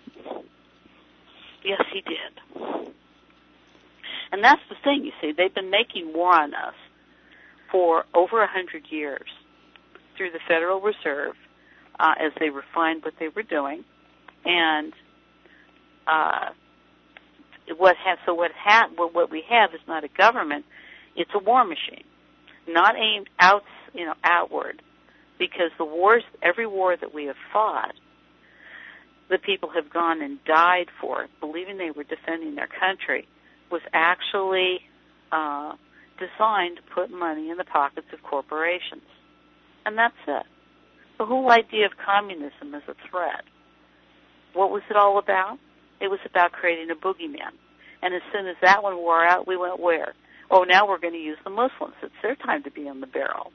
Yes, he did. And that's the thing, you see. They've been making war on us for over a hundred years through the Federal Reserve uh, as they refined what they were doing, and uh, what has so what ha- what we have is not a government; it's a war machine, not aimed out, you know, outward, because the wars, every war that we have fought, the people have gone and died for, believing they were defending their country, was actually uh, designed to put money in the pockets of corporations. And that's it. The whole idea of communism is a threat. What was it all about? It was about creating a boogeyman. And as soon as that one wore out, we went where? Oh, now we're going to use the Muslims. It's their time to be on the barrel.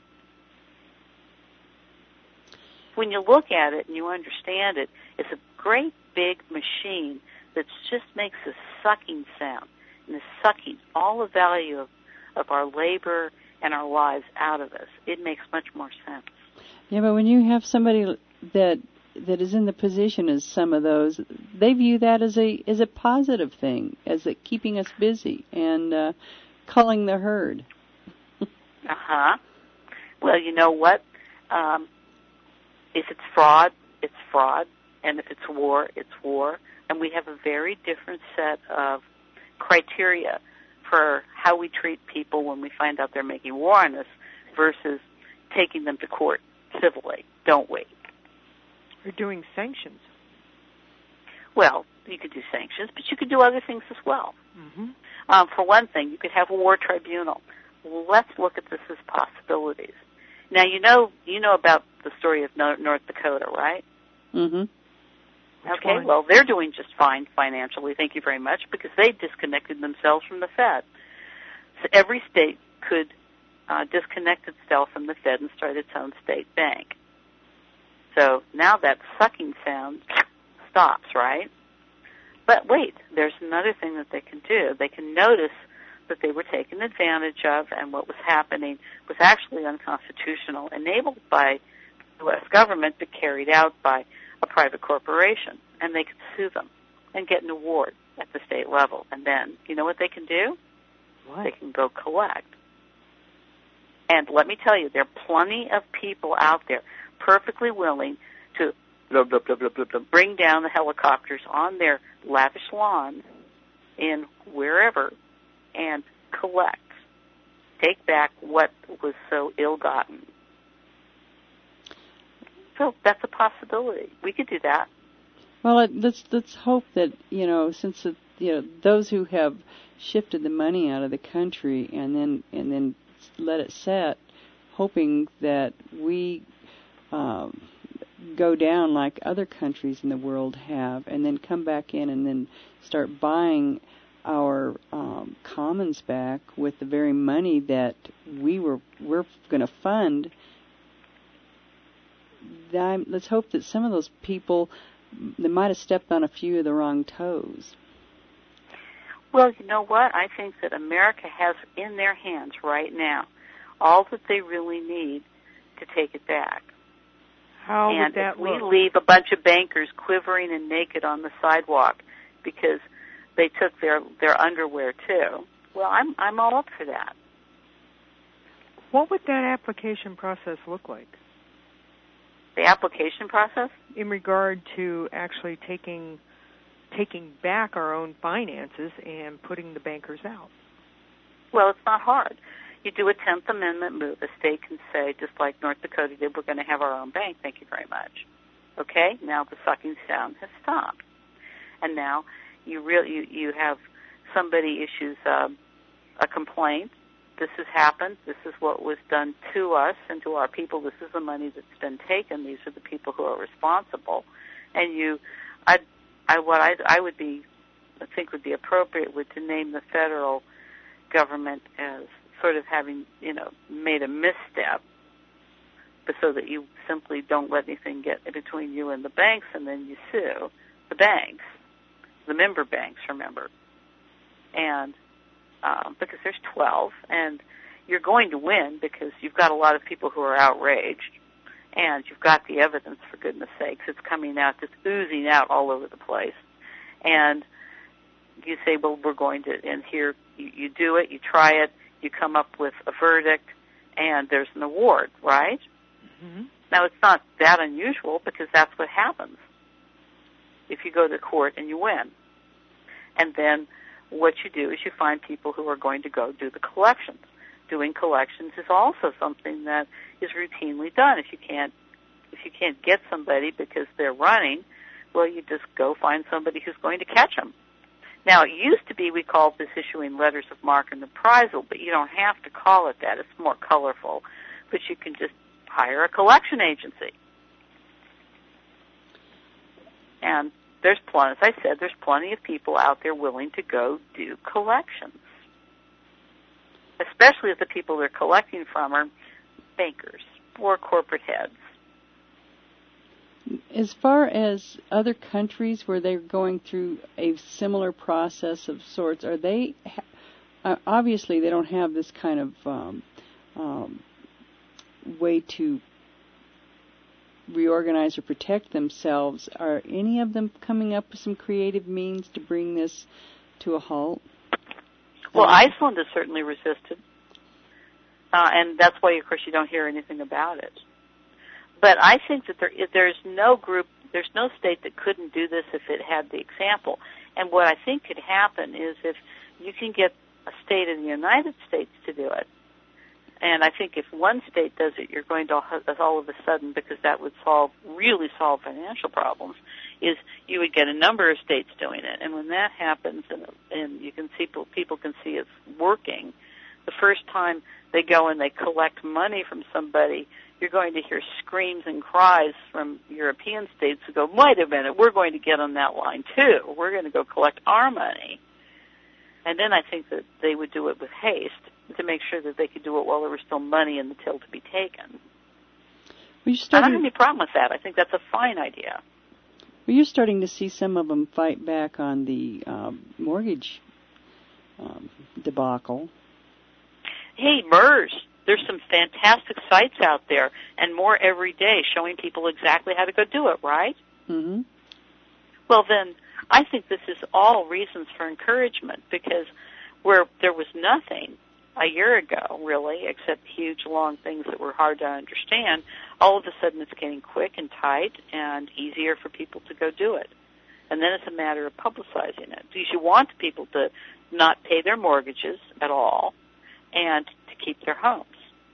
When you look at it and you understand it, it's a great big machine that just makes a sucking sound and is sucking all the value of, of our labor and our lives out of us. It makes much more sense.
Yeah, but when you have somebody that that is in the position as some of those, they view that as a as a positive thing, as a keeping us busy and uh, culling the herd.
uh-huh. Well, you know what? Um, if it's fraud, it's fraud. And if it's war, it's war. And we have a very different set of criteria for how we treat people when we find out they're making war on us versus taking them to court civilly, don't we?
Or doing sanctions.
Well, you could do sanctions, but you could do other things as well.
Mm-hmm.
Um, for one thing, you could have a war tribunal. Let's look at this as possibilities. Now, you know you know about the story of North Dakota, right?
Mm-hmm.
Okay, well, they're doing just fine financially, thank you very much, because they disconnected themselves from the Fed. So every state could uh, disconnect itself from the Fed and start its own state bank. So now that sucking sound stops, right? But wait, there's another thing that they can do. They can notice that they were taken advantage of and what was happening was actually unconstitutional, enabled by the U S government but carried out by a private corporation, and they could sue them and get an award at the state level. And then, you know what they can do?
What?
They can go collect. And let me tell you, there are plenty of people out there perfectly willing to blah, blah, blah, blah, blah, blah, bring down the helicopters on their lavish lawn in wherever and collect, take back what was so ill-gotten. So that's a possibility. We could do that.
Well, let's let's hope that, you know, since it, you know, those who have shifted the money out of the country and then and then let it set, hoping that we um, go down like other countries in the world have, and then come back in and then start buying our um, commons back with the very money that we were we're going to fund. I'm, let's hope that some of those people that might have stepped on a few of the wrong toes.
Well, you know what? I think that America has in their hands right now all that they really need to take it back.
How
and
would that
if
look?
we leave a bunch of bankers quivering and naked on the sidewalk because they took their, their underwear too, well, I'm I'm all up for that.
What would that application process look like?
The application process?
In regard to actually taking taking back our own finances and putting the bankers out?
Well, it's not hard. You do a tenth Amendment move. A state can say, just like North Dakota did, we're going to have our own bank. Thank you very much. Okay? Now the sucking sound has stopped. And now you really you, you have somebody issues um, a complaint. This has happened. This is what was done to us and to our people. This is the money that's been taken. These are the people who are responsible. And you, I, I, what I, I would be, I think would be appropriate would to name the federal government as sort of having, you know, made a misstep, but so that you simply don't let anything get between you and the banks, and then you sue the banks, the member banks, remember, and. Um, because there's twelve, and you're going to win because you've got a lot of people who are outraged, and you've got the evidence, for goodness sakes. It's coming out, it's oozing out all over the place. And you say, well, we're going to, and here you, you do it, you try it, you come up with a verdict, and there's an award, right?
Mm-hmm.
Now, it's not that unusual because that's what happens if you go to court and you win. And then what you do is you find people who are going to go do the collections. Doing collections is also something that is routinely done. If you can't, if you can't get somebody because they're running, well, you just go find somebody who's going to catch them. Now, it used to be we called this issuing letters of marque and reprisal, but you don't have to call it that. It's more colorful. But you can just hire a collection agency. And there's plenty, as I said, there's plenty of people out there willing to go do collections. Especially if the people they're collecting from are bankers or corporate heads.
As far as other countries where they're going through a similar process of sorts, are they, uh, obviously they don't have this kind of um, um, way to reorganize or protect themselves. Are any of them coming up with some creative means to bring this to a halt?
Well, Iceland has certainly resisted, uh, and that's why, of course, you don't hear anything about it. But I think that there, there's no group, there's no state that couldn't do this if it had the example. And what I think could happen is if you can get a state in the United States to do it, and I think if one state does it, you're going to all of a sudden, because that would solve, really solve financial problems, is you would get a number of states doing it. And when that happens, and, and you can see, people can see it's working, the first time they go and they collect money from somebody, you're going to hear screams and cries from European states who go, wait a minute, we're going to get on that line too. We're going to go collect our money. And then I think that they would do it with haste to make sure that they could do it while there was still money in the till to be taken.
Well, starting,
I don't have any problem with that. I think that's a fine idea.
Well, you're starting to see some of them fight back on the um, mortgage um, debacle.
Hey, MERS, there's some fantastic sites out there, and more every day, showing people exactly how to go do it, right?
Mm-hmm.
Well, then, I think this is all reasons for encouragement, because where there was nothing a year ago, really, except huge, long things that were hard to understand, all of a sudden it's getting quick and tight and easier for people to go do it. And then it's a matter of publicizing it. Because you want people to not pay their mortgages at all and to keep their homes.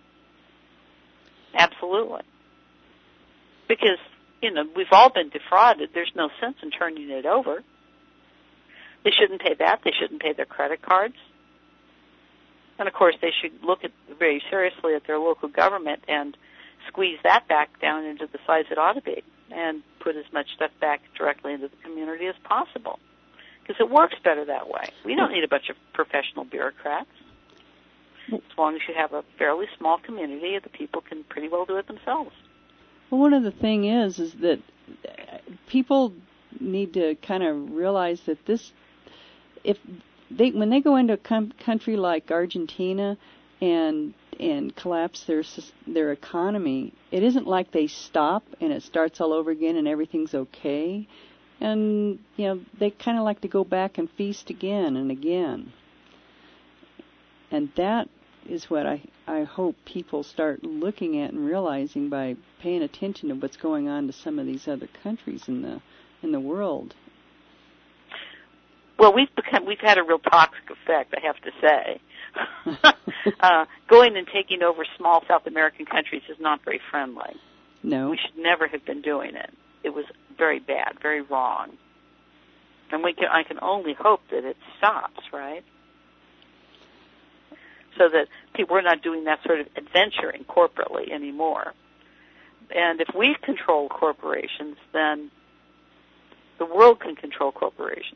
Absolutely. Because, you know, we've all been defrauded. There's no sense in turning it over. They shouldn't pay that. They shouldn't pay their credit cards. And, of course, they should look at very seriously at their local government and squeeze that back down into the size it ought to be and put as much stuff back directly into the community as possible. Because it works better that way. We don't need a bunch of professional bureaucrats. As long as you have a fairly small community, the people can pretty well do it themselves.
Well, one of the thing is, is that people need to kind of realize that this, if they, when they go into a com- country like Argentina and and collapse their their economy, it isn't like they stop and it starts all over again and everything's okay. And, you know, they kind of like to go back and feast again and again. And that is what I, I hope people start looking at and realizing by paying attention to what's going on to some of these other countries in the in the world.
Well, we've become we've had a real toxic effect, I have to say. uh, going and taking over small South American countries is not very friendly.
No.
We should never have been doing it. It was very bad, very wrong. And we can, I can only hope that it stops, right? So that people, we're not doing that sort of adventuring corporately anymore. And if we control corporations, then the world can control corporations.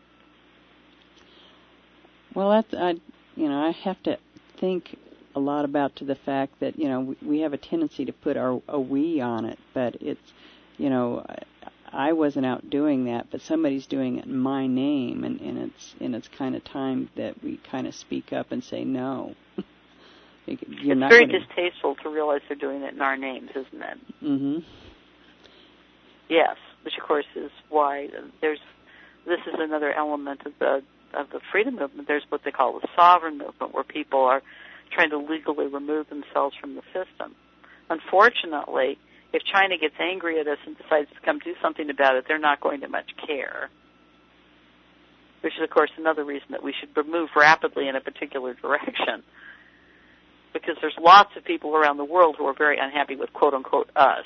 Well, that's, I, you know, I have to think a lot about to the fact that, you know, we, we have a tendency to put our a we on it, but it's, you know, I, I wasn't out doing that, but somebody's doing it in my name, and, and it's and it's kind of time that we kind of speak up and say no. You're
it's
not
very
gonna...
distasteful to realize they're doing it in our names, isn't it?
Mm-hmm.
Yes, which of course is why there's. This is another element of the of the freedom movement. There's what they call the sovereign movement, where people are trying to legally remove themselves from the system. Unfortunately, if China gets angry at us and decides to come do something about it, they're not going to much care. Which is, of course, another reason that we should move rapidly in a particular direction. Because there's lots of people around the world who are very unhappy with, quote-unquote, us.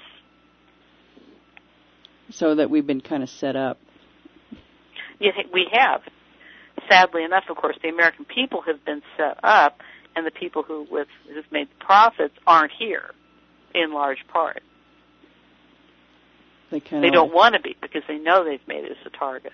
So that we've been kind of set up.
Yeah, we have. Sadly enough, of course, the American people have been set up, and the people who with, who've made profits aren't here, in large part.
They, kind
they
of
don't want to be because they know they've made us a target.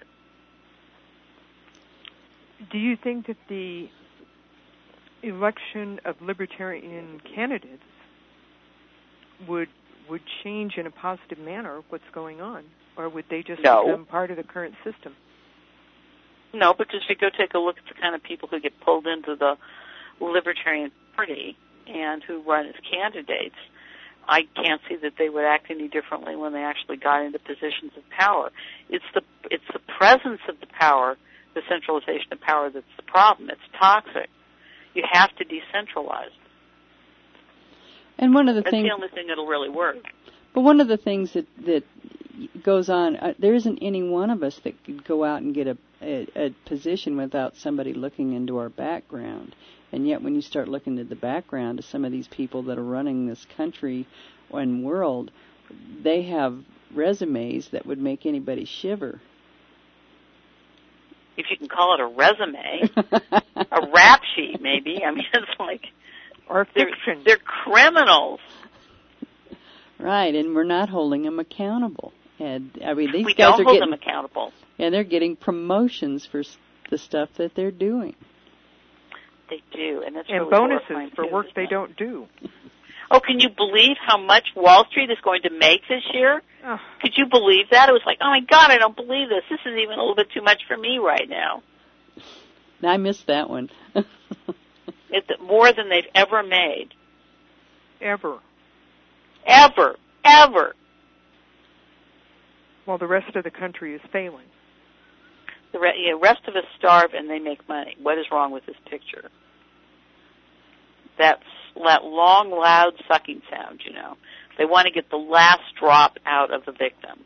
Do you think that the election of libertarian candidates would would change in a positive manner what's going on, or would they just
no.
become part of the current system?
No, because if you go take a look at the kind of people who get pulled into the Libertarian Party and who run as candidates, I can't see that they would act any differently when they actually got into positions of power. It's the it's the presence of the power, the centralization of power, that's the problem. It's toxic. You have to decentralize.
And one of the
That's
things,
the only thing that'll really work.
But one of the things that that goes on, uh, there isn't any one of us that could go out and get a, a, a position without somebody looking into our background. And yet when you start looking at the background of some of these people that are running this country and world, they have resumes that would make anybody shiver.
If you can call it a resume, a rap sheet maybe. I mean, it's like...
Or
they're,
fiction.
They're criminals.
Right, and we're not holding them accountable. And I mean, these
we
guys
don't
are
hold
getting,
them accountable.
And they're getting promotions for the stuff that they're doing.
They do, and it's
and
really
bonuses for
too,
work they
it?
don't do.
Oh, can you believe how much Wall Street is going to make this year?
Oh.
Could you believe that? It was like, oh my God, I don't believe this. This is even a little bit too much for me right now.
I missed that one.
It's more than they've ever made.
Ever.
Ever. Ever.
While the rest of the country is failing.
The re- yeah, rest of us starve and they make money. What is wrong with this picture? That's that long, loud sucking sound, you know. They want to get the last drop out of the victim.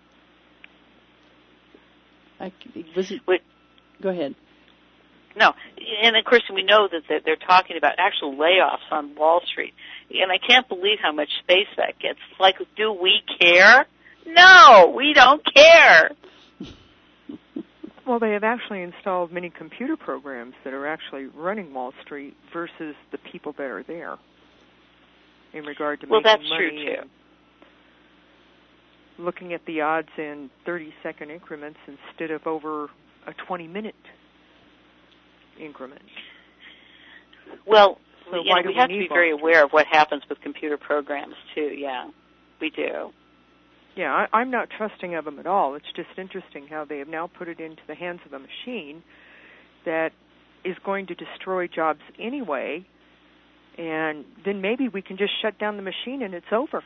I, was it,
Which,
go ahead.
No, and of course we know that they're talking about actual layoffs on Wall Street, and I can't believe how much space that gets. It's like, do we care? No, we don't care.
Well, they have actually installed many computer programs that are actually running Wall Street versus the people that are there in regard to
well,
making
that's
money.
true, too.
Looking at the odds in thirty-second increments instead of over a twenty-minute increment.
Well,
so
you know, we, we have to be very aware of what happens with computer programs, too. Yeah, we do.
Yeah, I, I'm not trusting of them at all. It's just interesting how they have now put it into the hands of a machine that is going to destroy jobs anyway, and then maybe we can just shut down the machine and it's over.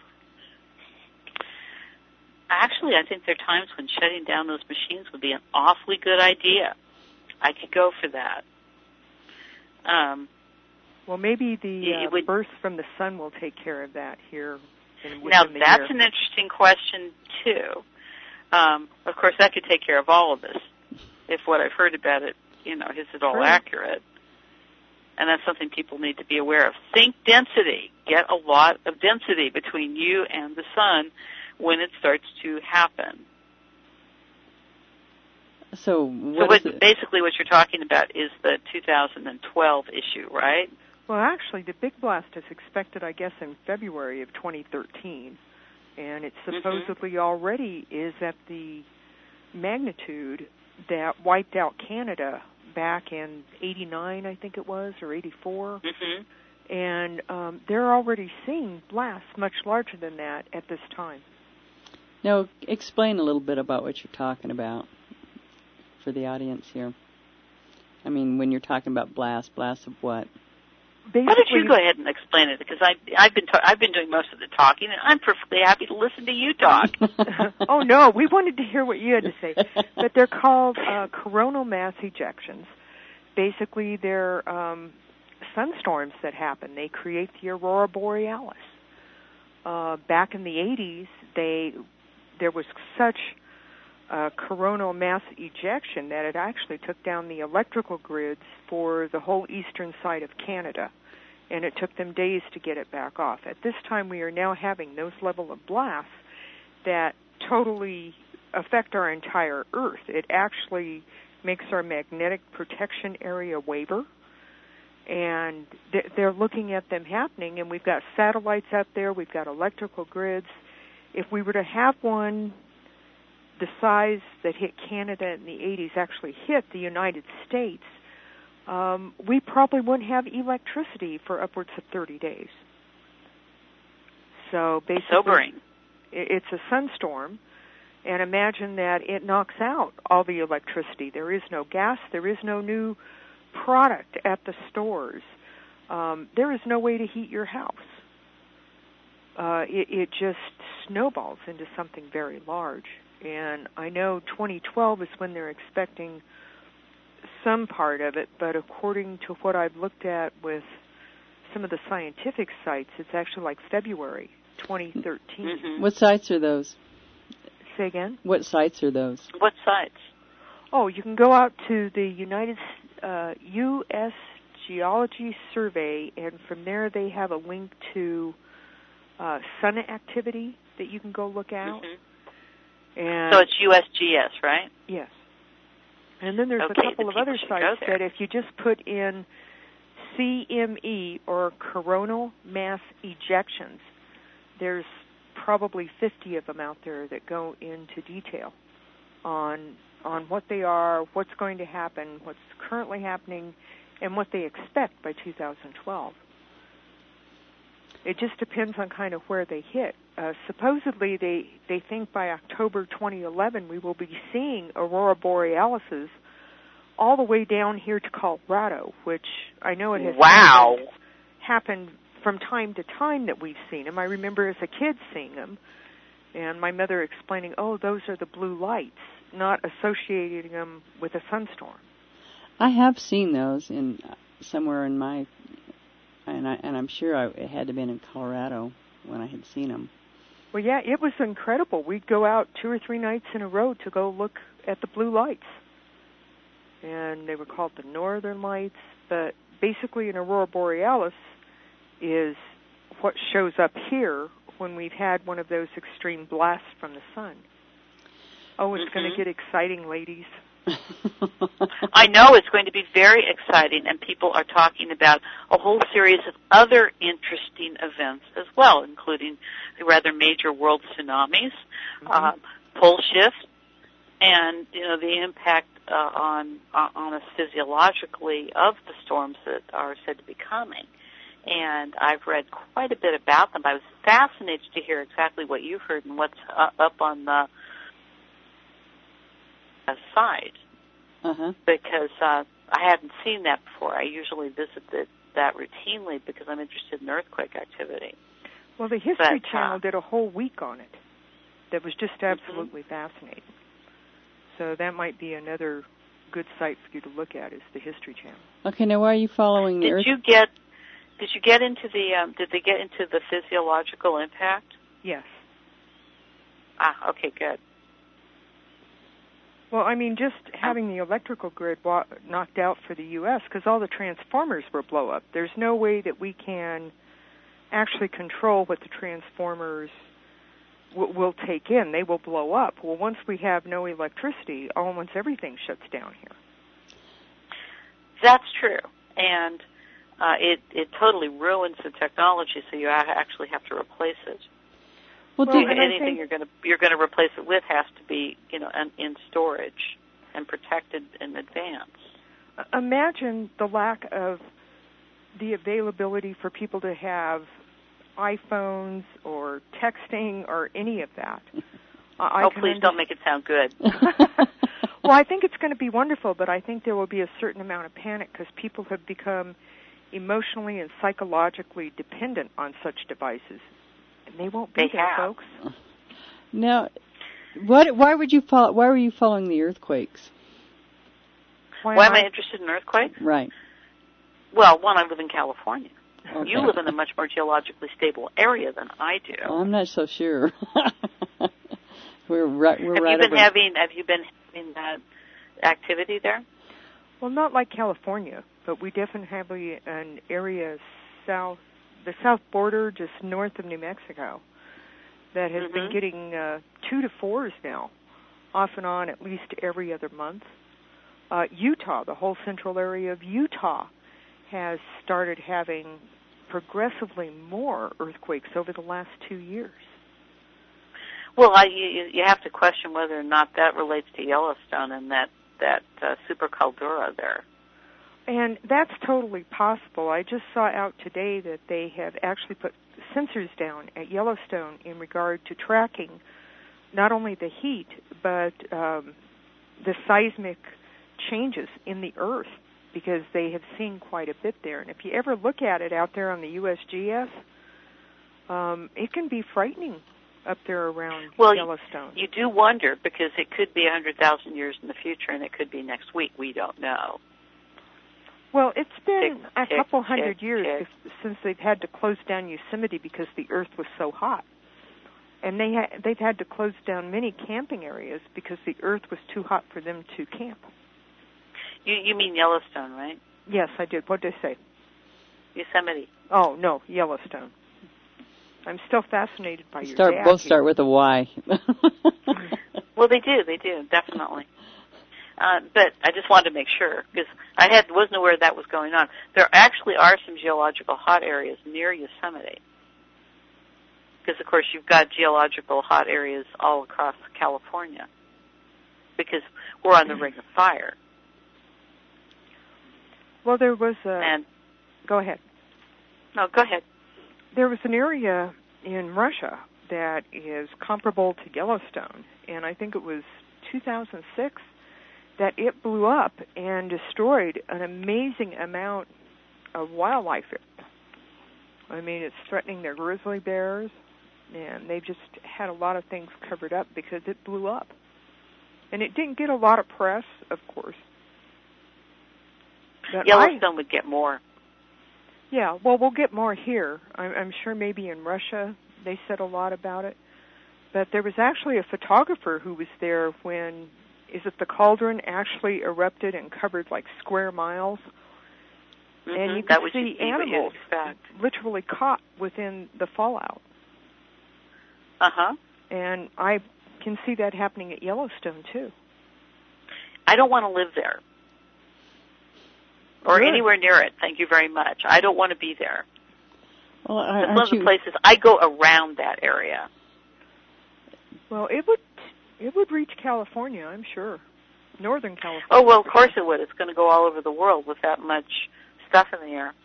Actually, I think there are times when shutting down those machines would be an awfully good idea. I could go for that. Um,
well, maybe the uh,
would,
burst from the sun will take care of that here.
Now,
the
that's
year.
an interesting question, too. Um, of course, that could take care of all of this, if what I've heard about it, you know, is it all
True.
accurate. And that's something people need to be aware of. Think density. Get a lot of density between you and the sun when it starts to happen.
So,
what,
so
what basically what you're talking about is the two thousand twelve issue, right?
Well, actually, the big blast is expected, I guess, in February of twenty thirteen, and it supposedly mm-hmm. already is at the magnitude that wiped out Canada back in eighty-nine, I think it was, or eighty-four.
Mm-hmm.
And um, they're already seeing blasts much larger than that at this time.
Now, explain a little bit about what you're talking about for the audience here. I mean, when you're talking about blasts, blasts of what?
Basically,
why don't you go ahead and explain it? Because I, I've been ta- I've been doing most of the talking, and I'm perfectly happy to listen to you talk.
Oh no, we wanted to hear what you had to say. But they're called uh, coronal mass ejections. Basically, they're um, sunstorms that happen. They create the aurora borealis. uh, back in the eighties, they there was such uh, coronal mass ejection that it actually took down the electrical grids for the whole eastern side of Canada, and it took them days to get it back off. At this time, we are now having those level of blasts that totally affect our entire Earth. It actually makes our magnetic protection area waver, and they're looking at them happening, and we've got satellites out there, we've got electrical grids. If we were to have one the size that hit Canada in the eighties actually hit the United States, um, we probably wouldn't have electricity for upwards of thirty days. So basically,
sobering.
It's a sunstorm, and imagine that it knocks out all the electricity. There is no gas, there is no new product at the stores. Um, there is no way to heat your house. Uh, it, it just snowballs into something very large. And I know twenty twelve is when they're expecting some part of it, but according to what I've looked at with some of the scientific sites, it's actually like February twenty thirteen.
Mm-hmm.
What sites are those?
Say again?
What sites are those?
What sites?
Oh, you can go out to the United uh, U S Geology Survey, and from there they have a link to uh, sun activity that you can go look at.
Mm-hmm.
And
so it's U S G S, right?
Yes. And then there's
okay,
a couple
the
of other sites that if you just put in C M E, or coronal mass ejections, there's probably fifty of them out there that go into detail on on what they are, what's going to happen, what's currently happening, and what they expect by two thousand twelve. It just depends on kind of where they hit. Uh, supposedly, they, they think by October twenty eleven we will be seeing aurora borealises all the way down here to Colorado, which I know it has
wow.
happened, happened from time to time that we've seen them. I remember as a kid seeing them, and my mother explaining, oh, those are the blue lights, not associating them with a sunstorm.
I have seen those in somewhere in my, and, I, and I'm sure I, it had to have been in Colorado when I had seen them.
Well, yeah, it was incredible. We'd go out two or three nights in a row to go look at the blue lights. And they were called the Northern Lights, but basically an aurora borealis is what shows up here when we've had one of those extreme blasts from the sun. Oh, it's
mm-hmm.
going to get exciting, ladies.
I know it's going to be very exciting, and people are talking about a whole series of other interesting events as well, including the rather major world tsunamis, mm-hmm. uh, pole shifts, and you know the impact uh, on uh, on us physiologically of the storms that are said to be coming. And I've read quite a bit about them. I was fascinated to hear exactly what you've heard and what's uh, up on the uh, side,
uh-huh.
because uh, I hadn't seen that before. I usually visit the, that routinely because I'm interested in earthquake activity.
Well, the History
but,
Channel
uh,
did a whole week on it that was just absolutely
mm-hmm.
fascinating. So that might be another good site for you to look at, is the History Channel.
Okay, now why are you following the
Did
Earth?
you get? Did you get into the? Um, did they get into the physiological impact?
Yes.
Ah, okay, good.
Well, I mean, just having the electrical grid wa- knocked out for the U S because all the transformers were blow up. There's no way that we can actually control what the transformers w- will take in. They will blow up. Well, once we have no electricity, all once everything shuts down here.
That's true, and uh, it it totally ruins the technology. So you actually have to replace it.
Well,
well
do,
anything you're going to you're going to replace it with has to be, you know, in, in storage and protected in advance.
Imagine the lack of the availability for people to have iPhones or texting or any of that. I
oh, please don't make it sound good.
Well, I think it's going to be wonderful, but I think there will be a certain amount of panic because people have become emotionally and psychologically dependent on such devices. And they won't be
they
there,
have.
folks.
Now, what? Why would you follow? Why were you following the earthquakes?
Why,
why
am
am I
I
interested in earthquakes?
Right.
Well, one, I live in California.
Okay.
You live in a much more geologically stable area than I do.
Well, I'm not so sure. we're right. We're
have
right
you been
over...
having? Have you been having that activity there?
Well, not like California, but we definitely have a, an area south, the south border, just north of New Mexico, that has
mm-hmm.
been getting uh, two to fours now, off and on, at least every other month. Uh, Utah, the whole central area of Utah, has started having progressively more earthquakes over the last two years.
Well, I, you, you have to question whether or not that relates to Yellowstone and that, that uh, super caldera there.
And that's totally possible. I just saw out today that they have actually put sensors down at Yellowstone in regard to tracking not only the heat, but um, the seismic changes in the earth, because they have seen quite a bit there. And if you ever look at it out there on the U S G S, um, it can be frightening up there around
well,
Yellowstone.
You, you do wonder, because it could be one hundred thousand years in the future, and it could be next week. We don't know.
Well, it's been
tick,
a
tick,
couple hundred
tick,
years
tick.
If, since they've had to close down Yosemite because the earth was so hot. And they ha- they've had to close down many camping areas because the earth was too hot for them to camp.
You, you mean Yellowstone, right?
Yes, I did. What did I say?
Yosemite.
Oh, no, Yellowstone. I'm still fascinated by your
Start
dad
both
here.
start with a Y.
Well, they do. They do, definitely. Uh, but I just wanted to make sure, because I had wasn't aware that was going on. There actually are some geological hot areas near Yosemite. Because, of course, you've got geological hot areas all across California, because we're on the Ring of Fire.
Well, there was a...
And
go ahead.
No, go ahead.
There was an area in Russia that is comparable to Yellowstone, and I think it was two thousand six that it blew up and destroyed an amazing amount of wildlife. I mean, it's threatening their grizzly bears, and they've just had a lot of things covered up because it blew up. And it didn't get a lot of press, of course. But
Yellowstone
I,
would get more.
Yeah, well, we'll get more here. I'm, I'm sure maybe in Russia they said a lot about it. But there was actually a photographer who was there when, is it the cauldron actually erupted and covered like square miles?
Mm-hmm.
And you could
that would
see
be
animals literally caught within the fallout.
Uh-huh.
And I can see that happening at Yellowstone, too.
I don't want to live there. Or
Good.
anywhere near it, thank you very much. I don't want to be there.
Well,
That's one of the you... places I go around that area.
Well, it would it would reach California, I'm sure. Northern California.
Oh, well, of course it would. It's going to go all over the world with that much stuff in the air.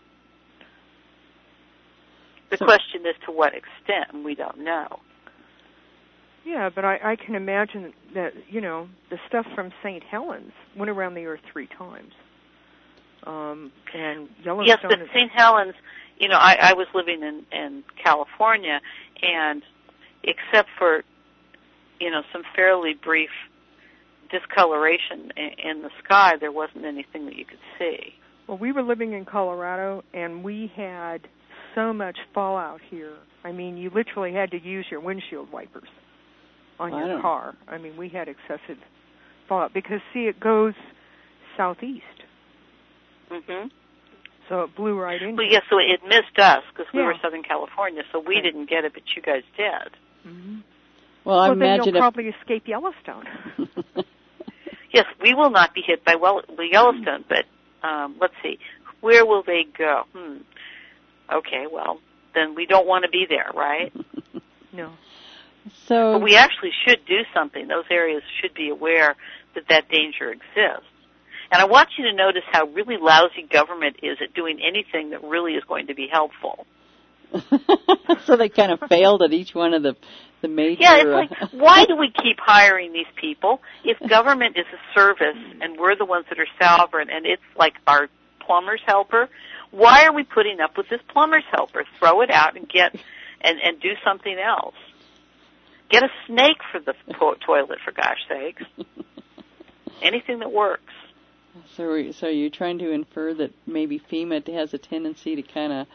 The
so,
question is to what extent, and we don't know.
Yeah, but I, I can imagine that, you know, the stuff from Saint Helens went around the Earth three times. Um, and Yellowstone...
Yes, but
is...
Saint Helens, you know, I, I was living in, in California, and except for, you know, some fairly brief discoloration in, in the sky, there wasn't anything that you could see.
Well, we were living in Colorado, and we had so much fallout here. I mean, you literally had to use your windshield wipers on
well,
your car. I mean, we had excessive fallout because, see, it goes southeast.
Mm-hmm.
So it blew right in.
Well, yes, so it missed us because we
yeah.
were Southern California, so we
okay.
didn't get it, but you guys did.
Mm-hmm.
Well, I
well,
imagine
then you'll
if...
probably escape Yellowstone.
Yes, we will not be hit by well, Yellowstone, but um, let's see. Where will they go? Hmm. Okay, well, then we don't want to be there, right?
No.
So,
but we actually should do something. Those areas should be aware that that danger exists. And I want you to notice how really lousy government is at doing anything that really is going to be helpful.
So they kind of failed at each one of the the major...
Yeah, it's like, why do we keep hiring these people if government is a service and we're the ones that are sovereign and it's like our plumber's helper? Why are we putting up with this plumber's helper? Throw it out and get and, and do something else. Get a snake for the to- toilet, for gosh sakes. Anything that works.
So, so you're trying to infer that maybe FEMA has a tendency to kind of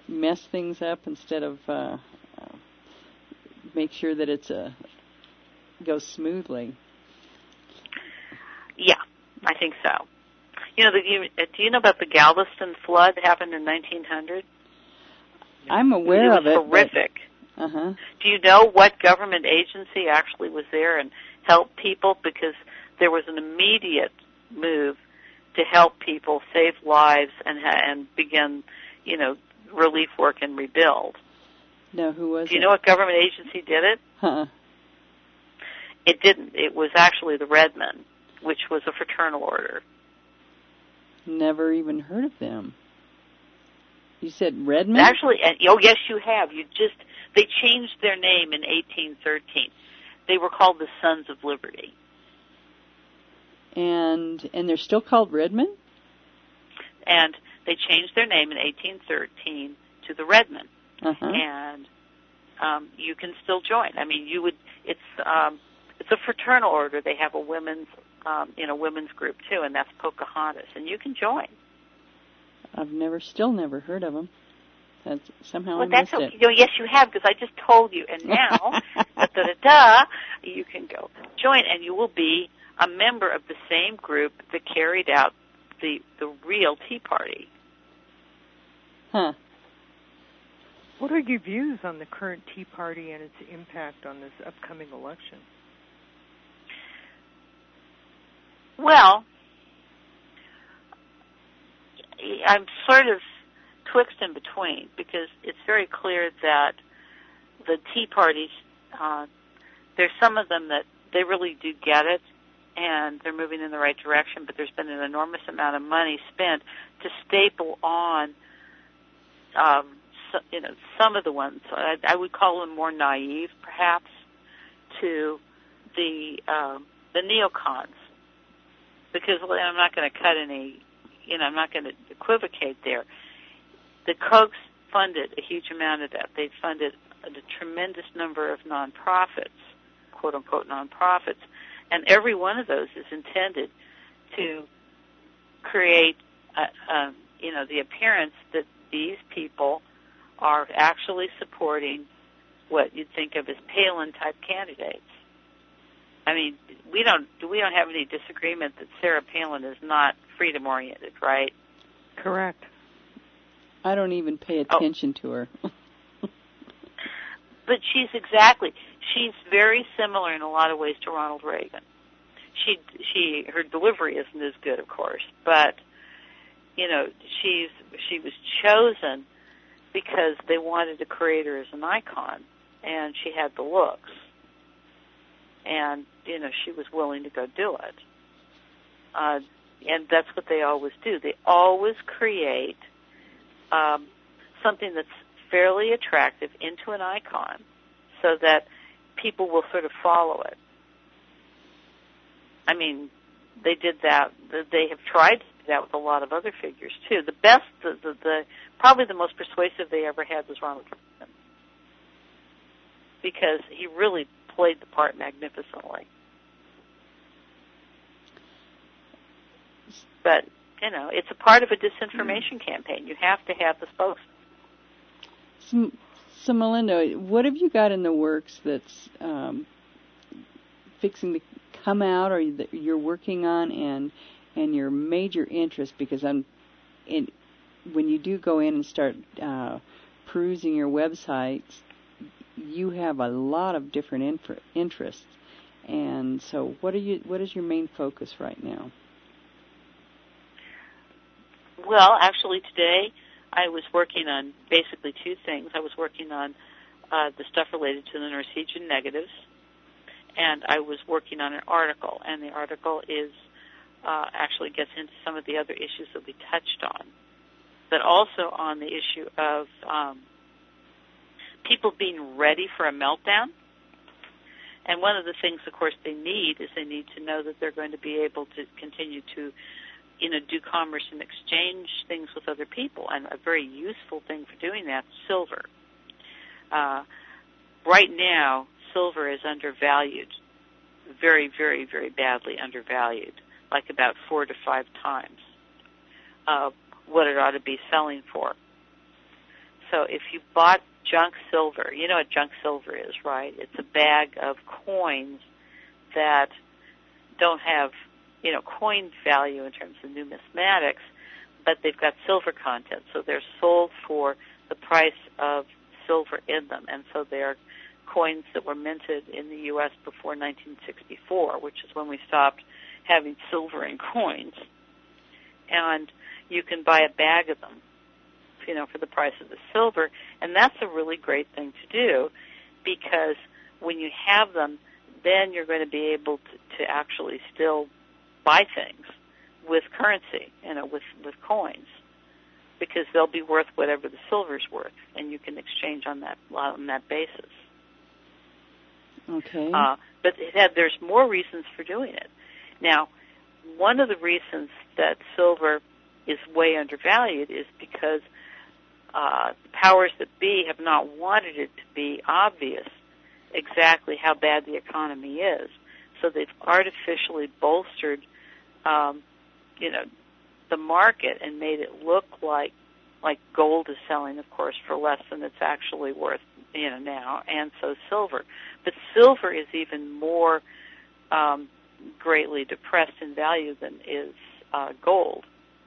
mess things up instead of uh, uh, make sure that it's a goes smoothly.
Yeah, I think so. You know, the, you, do you know about the Galveston flood that happened in nineteen hundred?
I'm aware
it
of it.
It was horrific.
But, uh-huh.
Do you know what government agency actually was there and helped people? Because there was an immediate move to help people save lives and and begin, you know, relief work and rebuild.
No, who was it?
Do you know what government agency did it?
Huh.
It didn't. It was actually the Redmen, which was a fraternal order.
Never even heard of them. You said Redmen?
Actually, and, oh yes, you have. You just they changed their name in eighteen thirteen. They were called the Sons of Liberty.
And and they're still called Redmen?
And they changed their name in eighteen thirteen to the Redmen.
Uh-huh.
And um, you can still join. I mean, you would. It's um, it's a fraternal order. They have a women's, um, you know, women's group too, and that's Pocahontas, and you can join.
I've never, still never heard of them. That's somehow
well,
I
that's
missed
okay.
it.
You know, yes, you have, because I just told you. And now, da da da da, you can go join, and you will be a member of the same group that carried out the the real Tea Party.
Huh.
What are your views on the current Tea Party and its impact on this upcoming election?
Well, I'm sort of twixt in between, because it's very clear that the Tea Parties, uh, there's some of them that they really do get it, and they're moving in the right direction, but there's been an enormous amount of money spent to staple on, um, so, you know, some of the ones, I, I would call them more naive, perhaps, to the um, the neocons, because well, I'm not going to cut any, you know, I'm not going to equivocate there. The Kochs funded a huge amount of that. They funded a, a tremendous number of nonprofits, quote unquote nonprofits, and every one of those is intended to create, a, a, you know, the appearance that these people are actually supporting what you'd think of as Palin-type candidates. I mean, we don't we don't have any disagreement that Sarah Palin is not freedom-oriented, right?
Correct.
I don't even pay attention
oh.
to her.
But she's exactly, she's very similar in a lot of ways to Ronald Reagan. She, she, her delivery isn't as good, of course, but, you know, she's, she was chosen because they wanted to create her as an icon, and she had the looks. And, you know, she was willing to go do it. Uh, and that's what they always do. They always create um, something that's fairly attractive into an icon so that people will sort of follow it. I mean, they did that. They have tried to do that with a lot of other figures, too. The best, the, the, the probably the most persuasive they ever had was Ronald Reagan, because he really played the part magnificently. But, you know, it's a part of a disinformation campaign. You have to have the spokesman.
So, so, Melinda, what have you got in the works that's um, fixing to come out, or that you're working on, and and your major interest? Because I'm, in, when you do go in and start uh, perusing your websites, you have a lot of different inf- interests. And so, what are you? What is your main focus right now?
Well, actually, today I was working on basically two things. I was working on uh, the stuff related to the Norwegian negatives, and I was working on an article, and the article is uh, actually gets into some of the other issues that we touched on, but also on the issue of um, people being ready for a meltdown. And one of the things, of course, they need is they need to know that they're going to be able to continue to, you know, do commerce and exchange things with other people. And a very useful thing for doing that is silver. Uh, right now, silver is undervalued, very, very, very badly undervalued, like about four to five times uh, what it ought to be selling for. So if you bought junk silver, you know what junk silver is, right? It's a bag of coins that don't have, you know, coin value in terms of numismatics, but they've got silver content. So they're sold for the price of silver in them. And so they're coins that were minted in the U S before nineteen sixty-four, which is when we stopped having silver in coins. And you can buy a bag of them, you know, for the price of the silver. And that's a really great thing to do, because when you have them, then you're going to be able to, to actually still buy things with currency, you know, with, with coins, because they'll be worth whatever the silver's worth, and you can exchange on that on that basis.
Okay.
Uh, but it had, there's more reasons for doing it. Now, one of the reasons that silver is way undervalued is because uh, the powers that be have not wanted it to be obvious exactly how bad the economy is. So they've artificially bolstered, um, you know, the market and made it look like like gold is selling, of course, for less than it's actually worth, you know, now, and so silver. But silver is even more um, greatly depressed in value than is uh, gold.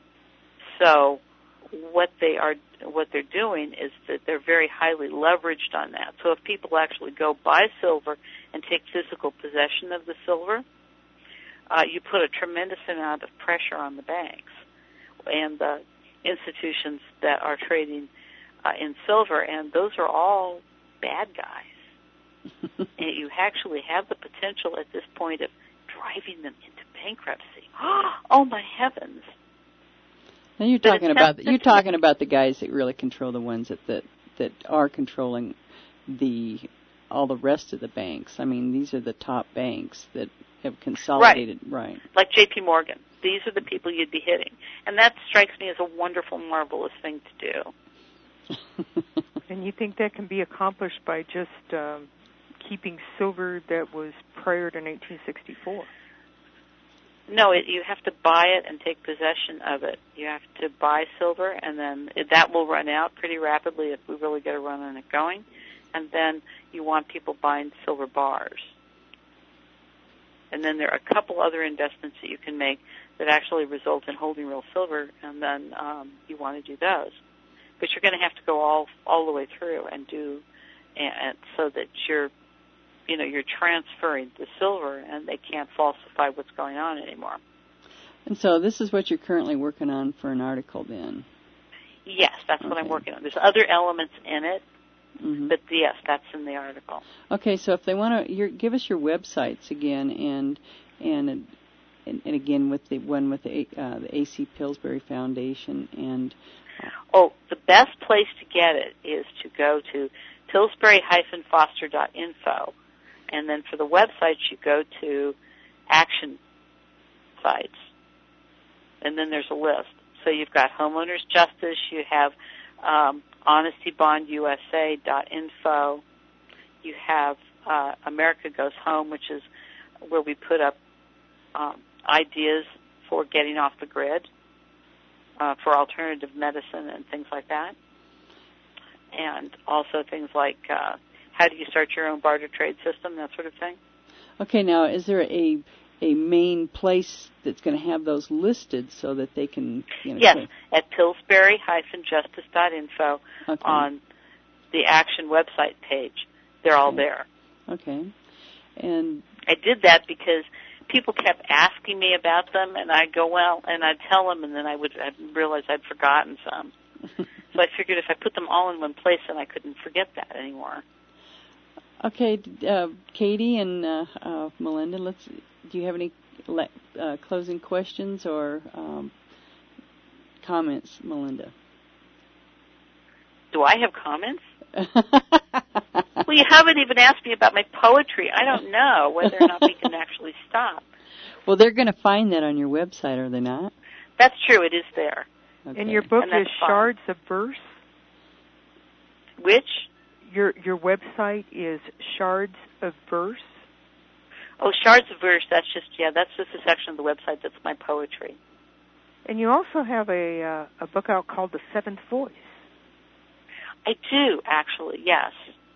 So what they are, what they're doing is that they're very highly leveraged on that. So if people actually go buy silver and take physical possession of the silver, uh, you put a tremendous amount of pressure on the banks and the institutions that are trading uh, in silver, and those are all bad guys. And you actually have the potential at this point of driving them into bankruptcy. Oh my heavens!
Now you're talking about the, you're talking about the guys that really control the ones that, that that are controlling the all the rest of the banks. I mean, these are the top banks that have consolidated, right? right.
Like J P Morgan. These are the people you'd be hitting. And that strikes me as a wonderful, marvelous thing to do.
And you think that can be accomplished by just um, keeping silver that was prior to nineteen sixty-four?
No, it, you have to buy it and take possession of it. You have to buy silver, and then it, that will run out pretty rapidly if we really get a run on it going. And then you want people buying silver bars. And then there are a couple other investments that you can make that actually result in holding real silver, and then um, you want to do those. But you're going to have to go all all the way through and do, and, and so that you're, you know, you're transferring the silver, and they can't falsify what's going on anymore.
And so this is what you're currently working on for an article, then?
Yes, that's okay. What I'm working on. There's other elements in it. Mm-hmm. But yes, that's in the article.
Okay, so if they want to, give us your websites again, and and and, and again with the one with the uh, the A C Pillsbury Foundation, and
uh, oh, the best place to get it is to go to pillsbury dash foster dot info, and then for the websites you go to Action Sites, and then there's a list. So you've got Homeowners Justice, you have um, honesty bond U S A dot info. You have uh, America Goes Home, which is where we put up um, ideas for getting off the grid, uh, for alternative medicine and things like that. And also things like uh, how do you start your own barter trade system, that sort of thing.
Okay, now is there a a main place that's going to have those listed so that they can, you know...
Yes,
say,
at pillsbury dash justice dot info
okay.
on the Action website page. They're all
okay.
there.
Okay. And
I did that because people kept asking me about them, and I'd go, well, and I'd tell them, and then I would I'd realize I'd forgotten some. So I figured if I put them all in one place, then I couldn't forget that anymore.
Okay, uh, Katie and uh, uh, Melinda, let's... Do you have any uh, closing questions or um, comments, Melinda?
Do I have comments? Well, you haven't even asked me about my poetry. I don't know whether or not we can actually stop.
Well, they're going to find that on your website, are they not?
That's true. It is there.
Okay. And your book and is Shards of Verse?
Which?
Your your website is Shards of Verse?
Oh, Shards of Verse, that's just, yeah, that's just a section of the website that's my poetry.
And you also have a uh, a book out called The Seventh Voice.
I do, actually, yes.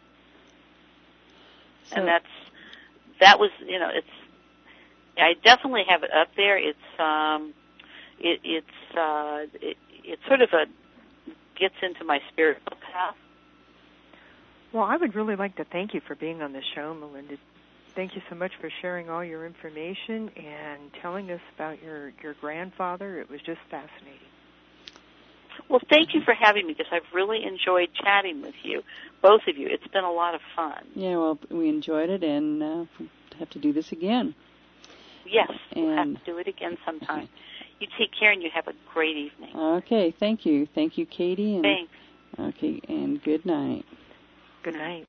So,
and that's, that was, you know, it's, I definitely have it up there. It's, um, it, it's, uh, it, it's sort of a, gets into my spiritual path.
Well, I would really like to thank you for being on the show, Melinda. Thank you so much for sharing all your information and telling us about your, your grandfather. It was just fascinating.
Well, thank you for having me, because I've really enjoyed chatting with you, both of you. It's been a lot of fun.
Yeah, well, we enjoyed it, and uh, we'll have to do this again.
Yes,
and,
we'll have to do it again sometime. Okay. You take care, and you have a great evening.
Okay, thank you. Thank you, Katie. And,
Thanks.
Okay, and good night.
Good night.